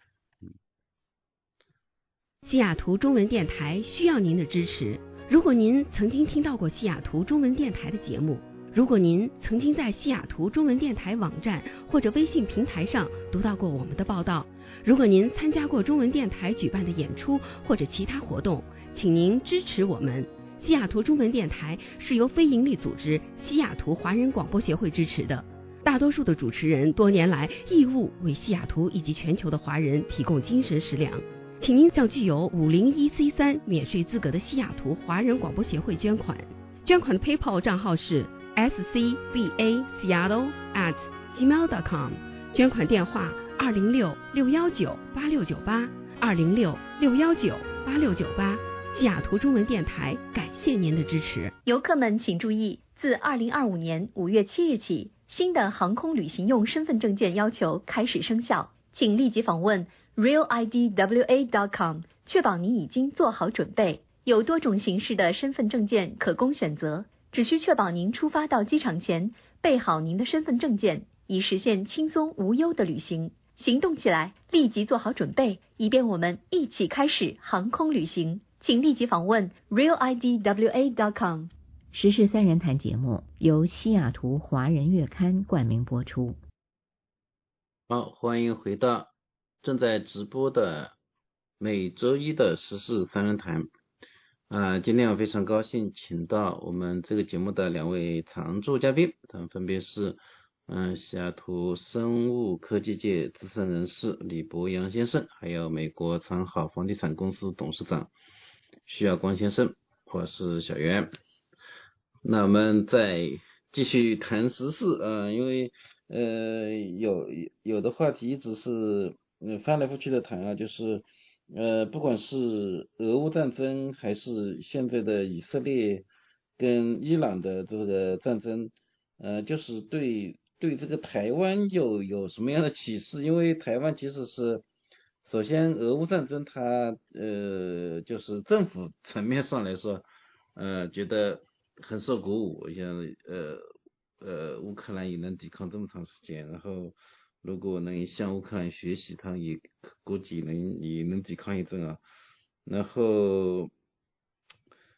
西雅图中文电台需要您的支持。如果您曾经听到过西雅图中文电台的节目，如果您曾经在西雅图中文电台网站或者微信平台上读到过我们的报道，如果您参加过中文电台举办的演出或者其他活动，请您支持我们。西雅图中文电台是由非营利组织西雅图华人广播协会支持的，大多数的主持人多年来义务为西雅图以及全球的华人提供精神食粮。请您向具有五零一 C 三 免税资格的西雅图华人广播协会捐款，捐款的 PayPal 账号是 s c b a seattle at gmail dot com， 捐款电话二零六六幺九八六九八二零六六幺九八六九八。西雅图中文电台感谢您的支持。 游客们请注意，自二零二五年五月七日起，新的航空旅行用身份证件要求开始生效，请立即访问 real I D W A dot com， 确保您已经做好准备。有多种形式的身份证件可供选择，只需确保您出发到机场前备好您的身份证件，以实现轻松无忧的旅行。行动起来，立即做好准备，以便我们一起开始航空旅行。请立即访问 real I D W A dot com。 时事三人谈节目由西雅图华人月刊冠名播出。 好，欢迎回到正在直播的每周一的时事三人谈。啊、呃，今天我非常高兴请到我们这个节目的两位常驻嘉宾，他们分别是嗯、呃，西雅图生物科技界资深人士李博洋先生，还有美国长好房地产公司董事长徐耀光先生，我是小袁。那我们再继续谈时事，呃，因为呃有有的话题一直是嗯翻来覆去的谈啊，就是呃不管是俄乌战争还是现在的以色列跟伊朗的这个战争，呃就是对对这个台湾有有什么样的启示？因为台湾其实是首先俄乌战争它呃就是政府层面上来说呃觉得很受鼓舞，像呃呃乌克兰也能抵抗这么长时间，然后如果能向乌克兰学习，他也估计能也能抵抗一阵啊。然后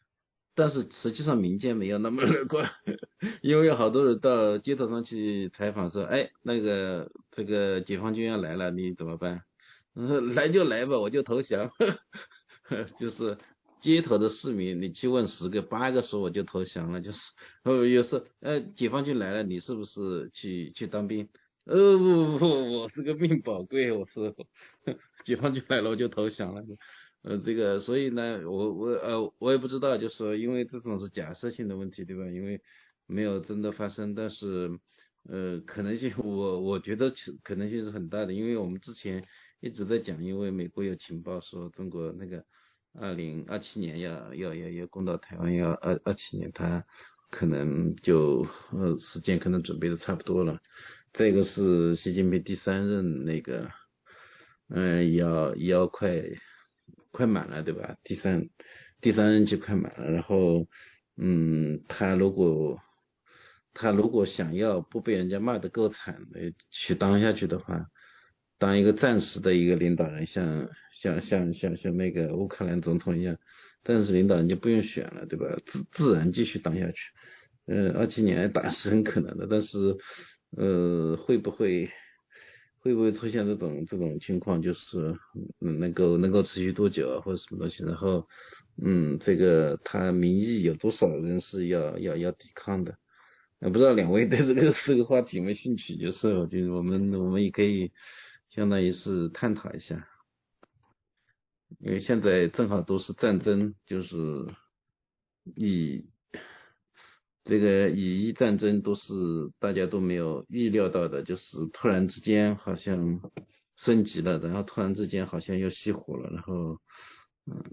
但是实际上民间没有那么乐观，因为有好多人到街头上去采访说，哎，那个这个解放军要来了，你怎么办？嗯，来就来吧，我就投降。就是街头的市民，你去问十个，八个说我就投降了，就是呃，有时呃，解放军来了，你是不是去去当兵？呃，不不不，我是个命宝贵，我是解放军来了我就投降了。呃，这个，所以呢，我我呃，我也不知道，就是说，因为这种是假设性的问题，对吧？因为没有真的发生，但是呃，可能性我我觉得其可能性是很大的，因为我们之前一直在讲，因为美国有情报说中国那个二零二七年要要要要攻到台湾，要二二七年，他可能就呃时间可能准备的差不多了。这个是习近平第三任那个，嗯、呃，要要快。快满了，对吧？第三第三任期快满了，然后，嗯，他如果他如果想要不被人家骂得够惨的去当下去的话，当一个暂时的一个领导人，像像像像像那个乌克兰总统一样，暂时领导人就不用选了，对吧？自自然继续当下去。呃，二七年打是很可能的，但是，呃，会不会？会不会出现这种这种情况，就是嗯能够能够持续多久啊，或者什么东西？然后嗯，这个他民意有多少人是要要要抵抗的？呃，不知道两位对这个这个话题有没有兴趣？就是我觉得我们我们也可以相当于是探讨一下，因为现在正好都是战争，就是以。这个以一战争都是大家都没有预料到的，就是突然之间好像升级了，然后突然之间好像又熄火了，然后嗯，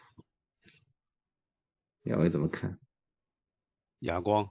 两位怎么看？ 哑光。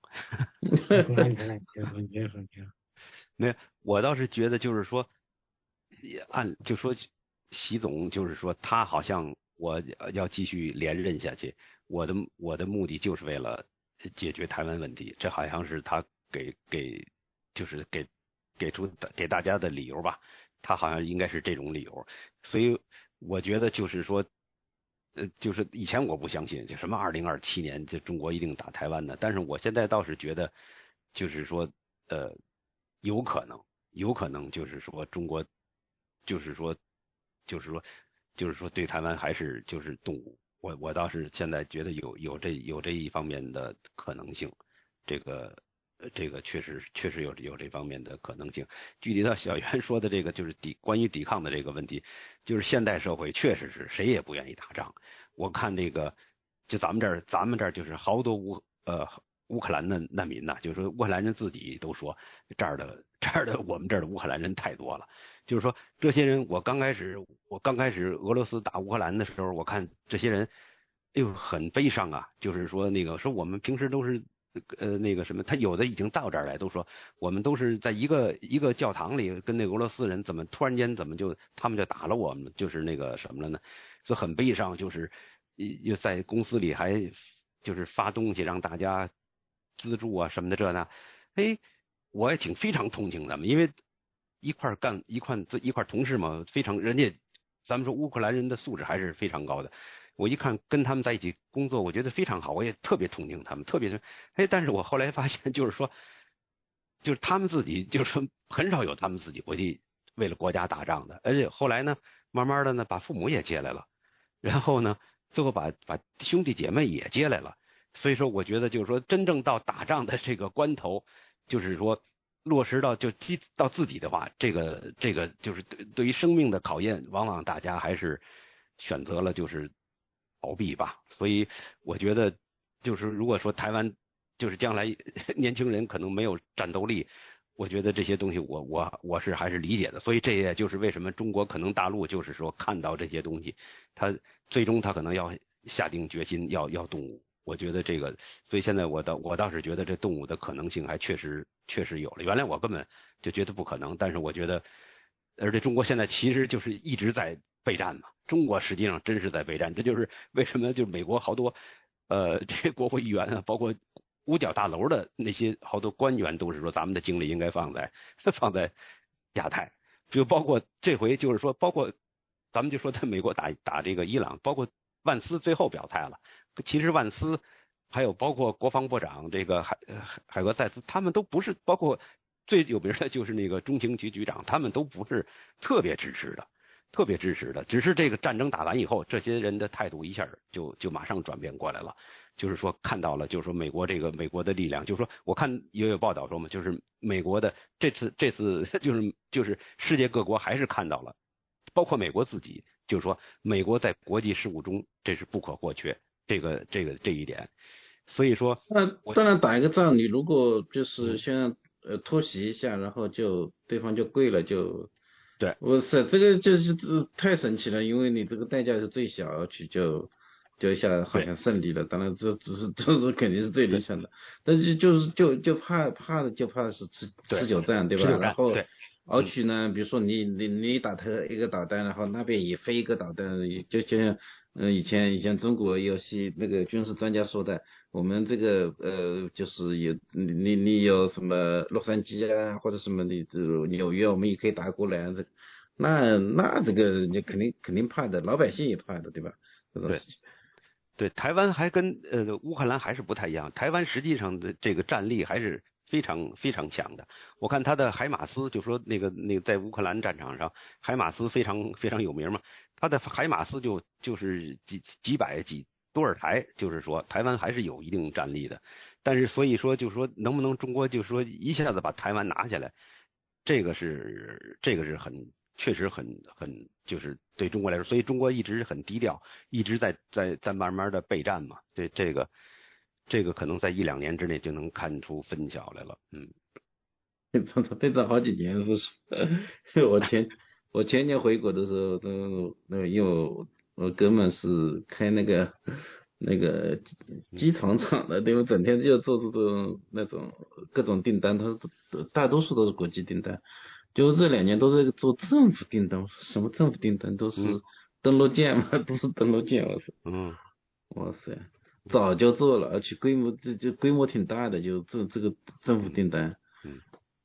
没有，我倒是觉得就是说，按就说习总就是说他好像我要继续连任下去，我的我的目的就是为了解决台湾问题，这好像是他给给就是给给出给大家的理由吧，他好像应该是这种理由，所以我觉得就是说，呃，就是以前我不相信，就什么二零二七年就中国一定打台湾的，但是我现在倒是觉得，就是说，呃，有可能，有可能就是说中国，就是说，就是说，就是说对台湾还是就是动武。我我倒是现在觉得有有这有这一方面的可能性，这个这个确实确实有有这方面的可能性。具体到小袁说的这个就是抵关于抵抗的这个问题，就是现代社会确实是谁也不愿意打仗。我看这个就咱们这儿咱们这儿就是好多乌呃乌克兰的难民呐，就是说乌克兰人自己都说这儿的这儿的我们这儿的乌克兰人太多了。就是说，这些人，我刚开始，我刚开始俄罗斯打乌克兰的时候，我看这些人，哎呦，很悲伤啊。就是说，那个说我们平时都是，呃，那个什么，他有的已经到这儿来，都说我们都是在一个一个教堂里跟那个俄罗斯人，怎么突然间怎么就他们就打了我们，就是那个什么了呢？所以很悲伤，就是又在公司里还就是发东西让大家资助啊什么的这那，哎，我也挺非常同情他们，因为。一块干一块一块同事嘛，非常人家，咱们说乌克兰人的素质还是非常高的。我一看跟他们在一起工作，我觉得非常好，我也特别同情他们，特别哎，但是我后来发现，就是说，就是他们自己，就是说很少有他们自己回去为了国家打仗的，而且后来呢，慢慢的呢，把父母也接来了，然后呢，最后把把兄弟姐妹也接来了。所以说，我觉得就是说，真正到打仗的这个关头，就是说。落实到就击到自己的话，这个这个就是对对于生命的考验，往往大家还是选择了就是逃避吧。所以我觉得就是如果说台湾就是将来年轻人可能没有战斗力，我觉得这些东西我我我是还是理解的。所以这也就是为什么中国可能大陆就是说看到这些东西，他最终他可能要下定决心要要动武。我觉得这个，所以现在我倒我倒是觉得这动武的可能性还确实确实有了。原来我根本就觉得不可能，但是我觉得，而且中国现在其实就是一直在备战嘛。中国实际上真是在备战，这就是为什么就美国好多呃这些国会议员啊，包括五角大楼的那些好多官员都是说，咱们的精力应该放在放在亚太，就包括这回就是说，包括咱们就说在美国打打这个伊朗，包括万斯最后表态了。其实万斯还有包括国防部长这个海海格塞斯，他们都不是，包括最有名的就是那个中情局局长，他们都不是特别支持的。特别支持的，只是这个战争打完以后，这些人的态度一下就就马上转变过来了，就是说看到了，就是说美国这个美国的力量，就是说我看也有报道说嘛，就是美国的这次这次就是就是世界各国还是看到了，包括美国自己，就是说美国在国际事务中这是不可或缺，这个这个这一点，所以说那当然打一个仗，你如果就是先呃偷袭一下，然后就对方就跪了就。 对， 不是这个就是太神奇了，因为你这个代价是最小，而且就就一下好像胜利了。当然这只是这是肯定是最理想的，但是就是就就怕怕的就怕的是持持久战，对吧？ 对然后对而且呢，比如说你你你打他一个导弹，然后那边也飞一个导弹，就就像嗯以前以前中国有些那个军事专家说的，我们这个呃就是有你你你有什么洛杉矶啊或者什么你这纽约，我们也可以打过来，这那那这个你肯定肯定怕的，老百姓也怕的，对吧？这种对事情。 对，台湾还跟呃乌克兰还是不太一样，台湾实际上的这个战力还是非常非常强的。我看他的海马斯，就说那个那个在乌克兰战场上，海马斯非常非常有名嘛，他的海马斯就就是几几百几多少台，就是说台湾还是有一定战力的。但是所以说就是说能不能中国就是说一下子把台湾拿下来，这个是这个是很确实很很就是对中国来说，所以中国一直很低调，一直在在在慢慢的备战嘛。这这个这个可能在一两年之内就能看出分晓来了。嗯， 备战好几年不是？我前我前年回国的时候，那那因为我我哥们是开那个那个机床厂的，对吧？整天就做这种那种各种订单，他大多数都是国际订单。就这两年都在做政府订单，什么政府订单都是登陆舰嘛，都是登陆舰，我操， 嗯， 哇塞，早就做了，而且规模这这规模挺大的，就这这个政府订单。 嗯，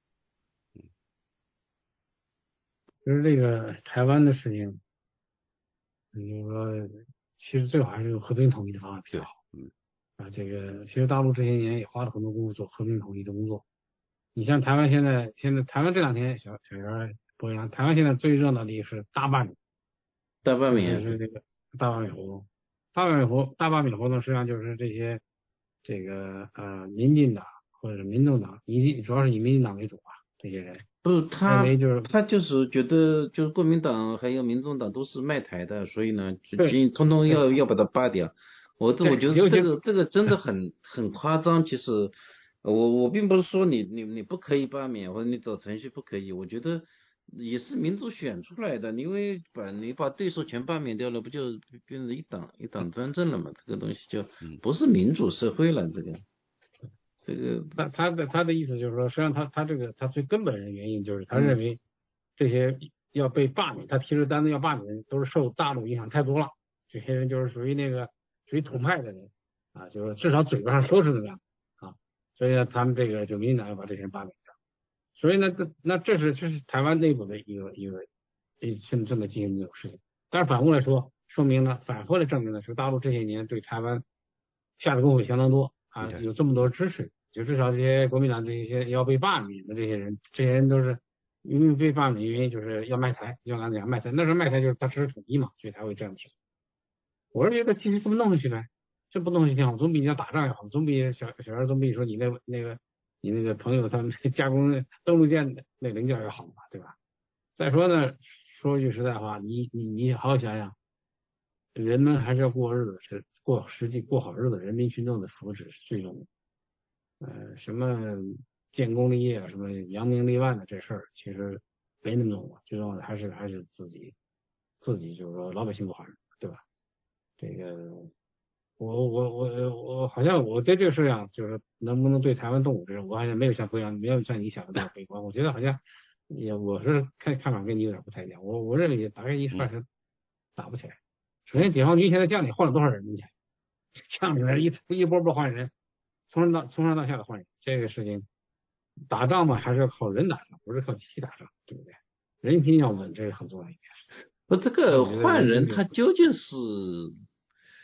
就是这个台湾的事情，就是说，其实最好还是用和平统一的方法比较好。 嗯， 啊，这个其实大陆这些年也花了很多功夫做和平统一的工作。你像台湾现在，现在台湾这两天小小袁博洋，台湾现在最热闹的是大罢免， 大罢免是这个大罢免活动。大罢免活大罢免活动实际上就是这些这个呃民进党或者是民众党，以主要是以民进党为主啊，这些人不是他认为就是他就是觉得就是国民党还有民众党都是卖台的，所以呢，就对通通要要把它罢掉。我这我觉得尤其这个这个真的很很夸张，其实。我我并不是说你你你不可以罢免或者你走程序不可以，我觉得也是民主选出来的，因为把你把对手全罢免掉了，不就变成一党一党专政了吗？这个东西就不是民主社会了，这个这个他他的他的意思就是说，实际上他他这个他最根本的原因就是他认为这些要被罢免，他提出单子要罢免都是受大陆影响太多了，这些人就是属于那个属于统派的人啊，就是至少嘴巴上说是这样。所以呢，他们这个就民进党要把这些人罢免掉。所以呢，这那这是这是台湾内部的一个一个一正正在进行这种事情。但是反过来说，说明呢，反过来证明呢，是大陆这些年对台湾下的功夫也相当多啊，有这么多支持。就至少这些国民党这些要被罢免的这些人，这些人都是因为被罢免原因就是要卖台，就刚才讲卖台，那时候卖台就是他支持统一嘛，所以才会这样提。我是觉得其实这么弄下去呢。这不东西挺好，总比你要打仗要好，总比小小孩总比说你那那个你那个朋友他们加工登陆舰的那零件要好嘛，对吧？再说呢，说句实在话，你你你好好想想，人们还是要过日子，是过实际过好日子，人民群众的福祉是最重要的。呃，什么建功立业，什么扬名立万的这事儿，其实没那么重要，最重要的还是还是自己自己就是说老百姓过好日子，对吧？这个。我我我我好像我对这个事情就是能不能对台湾动武这，我好像没有像不一样，没有像你想的那么悲观。我觉得好像也我是看看法跟你有点不太一样。我我认为打这一算是打不起来。首先，解放军现在将领换了多少人？你看，将领一一波波换人，从上到从上到下的换人，这个事情打仗嘛，还是要靠人打仗，不是靠机器打仗，对不对？人心要稳，这是很重要一件事。 不，这个换人他究竟是？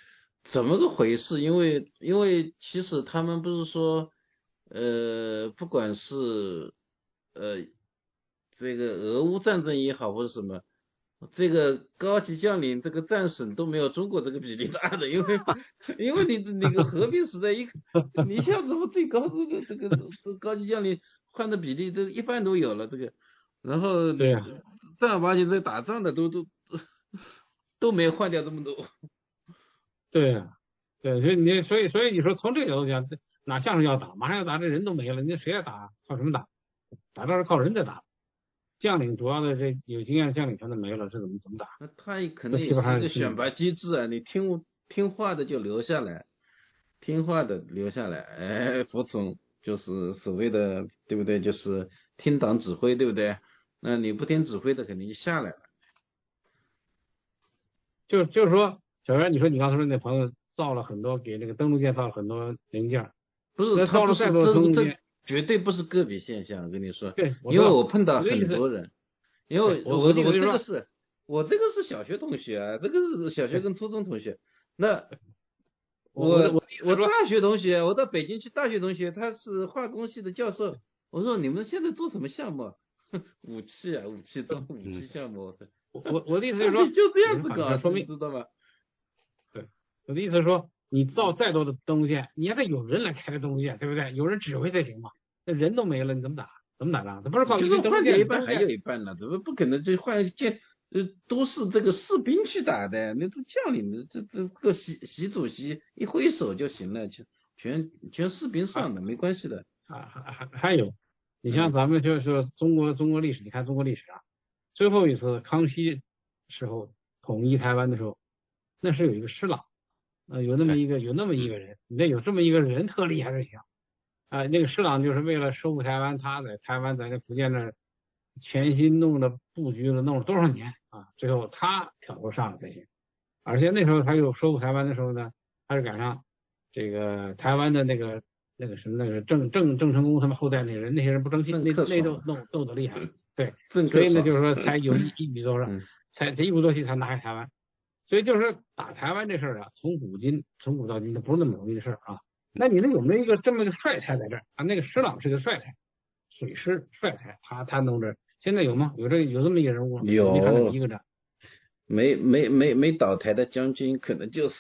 怎么个回事？因为因为其实他们不是说，呃，不管是呃这个俄乌战争也好，或者什么，这个高级将领这个战损都没有中国这个比例大的，因为因为你那个和平时代一，你像什么最高这个这个这个高级将领换的比例都一般都有了这个，然后对呀、 正儿八经在打仗的都都都没有换掉这么多。 对呀、对，所以你所以所以你说从这个角度讲，这哪像是要打？马上要打，这人都没了，你谁要打？靠什么打？打仗是靠人在打，将领主要的这有经验的将领全都没了，这怎么怎么打？ 那他也可能也是一个选拔机制啊，你听听话的就留下来，听话的留下来，哎，服从就是所谓的对不对？就是听党指挥，对不对？那你不听指挥的肯定就下来了。 就就是说，小袁，你说你刚才说那朋友造了很多给那个登陆舰造了很多零件， 不是， 那造了再多的登陆舰， 绝对不是个别现象，我跟你说。 对， 因为我碰到很多人，因为我我我这个是，我这个是小学同学啊，这个是小学跟初中同学。那我我我大学同学，我到北京去大学同学，他是化工系的教授。我说你们现在做什么项目？武器啊，武器都武器项目。 我我我的意思就是说， 你就这样子搞， 说明知道吗？ 对，我的意思是说，你造再多的登陆舰，你还得有人来开这登陆舰，对不对？有人指挥才行嘛。那人都没了，你怎么打？怎么打仗？他不是靠一个登陆舰， 一半还有一半呢，怎么不可能就换舰？呃，都是这个士兵去打的，那这将领这这个习习主席一挥手就行了，全全全士兵上的，没关系的。 啊，还还还有，你像咱们就是说中国中国历史，你看中国历史啊，最后一次康熙时候统一台湾的时候，那是有一个施琅，呃，有那么一个有那么一个人，你得有这么一个人特厉害才行。啊、呃，那个施琅就是为了收复台湾，他在台湾在那福建那儿潜心弄的布局了，弄了多少年啊？最后他挑头上了才行。而且那时候他又收复台湾的时候呢，他是赶上这个台湾的那个那个什么那个郑郑郑成功他们后代那人，那些人不争气，那那都弄斗得厉害，对，所以呢就是说才有一一举多少，才才一鼓作气才拿下台湾。所以就是打台湾这事儿啊，从古今从古到今，它不是那么容易的事儿啊。那你那有没有一个这么一个帅才在这儿啊？那个施琅是个帅才，水师帅才，他他弄着，现在有吗？有这有这么一个人物吗？ 有， 没看到一个的。 没没没没倒台的将军可能就是。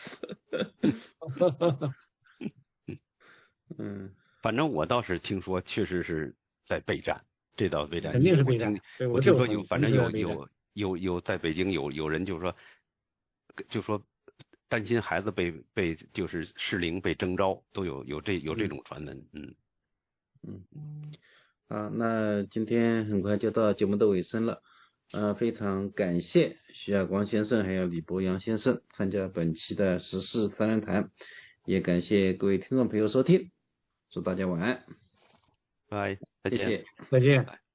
嗯，反正我倒是听说，确实是在备战，这倒备战肯定是备战。 我听说有，反正有有有有在北京有有人就说，就说。担心孩子被被就是适龄被征召，都有有这有这种传闻，嗯嗯好，那今天很快就到节目的尾声了，呃，非常感谢徐亚光先生还有李博洋先生参加本期的时事三人谈，也感谢各位听众朋友收听，祝大家晚安， 拜，再见， 再见。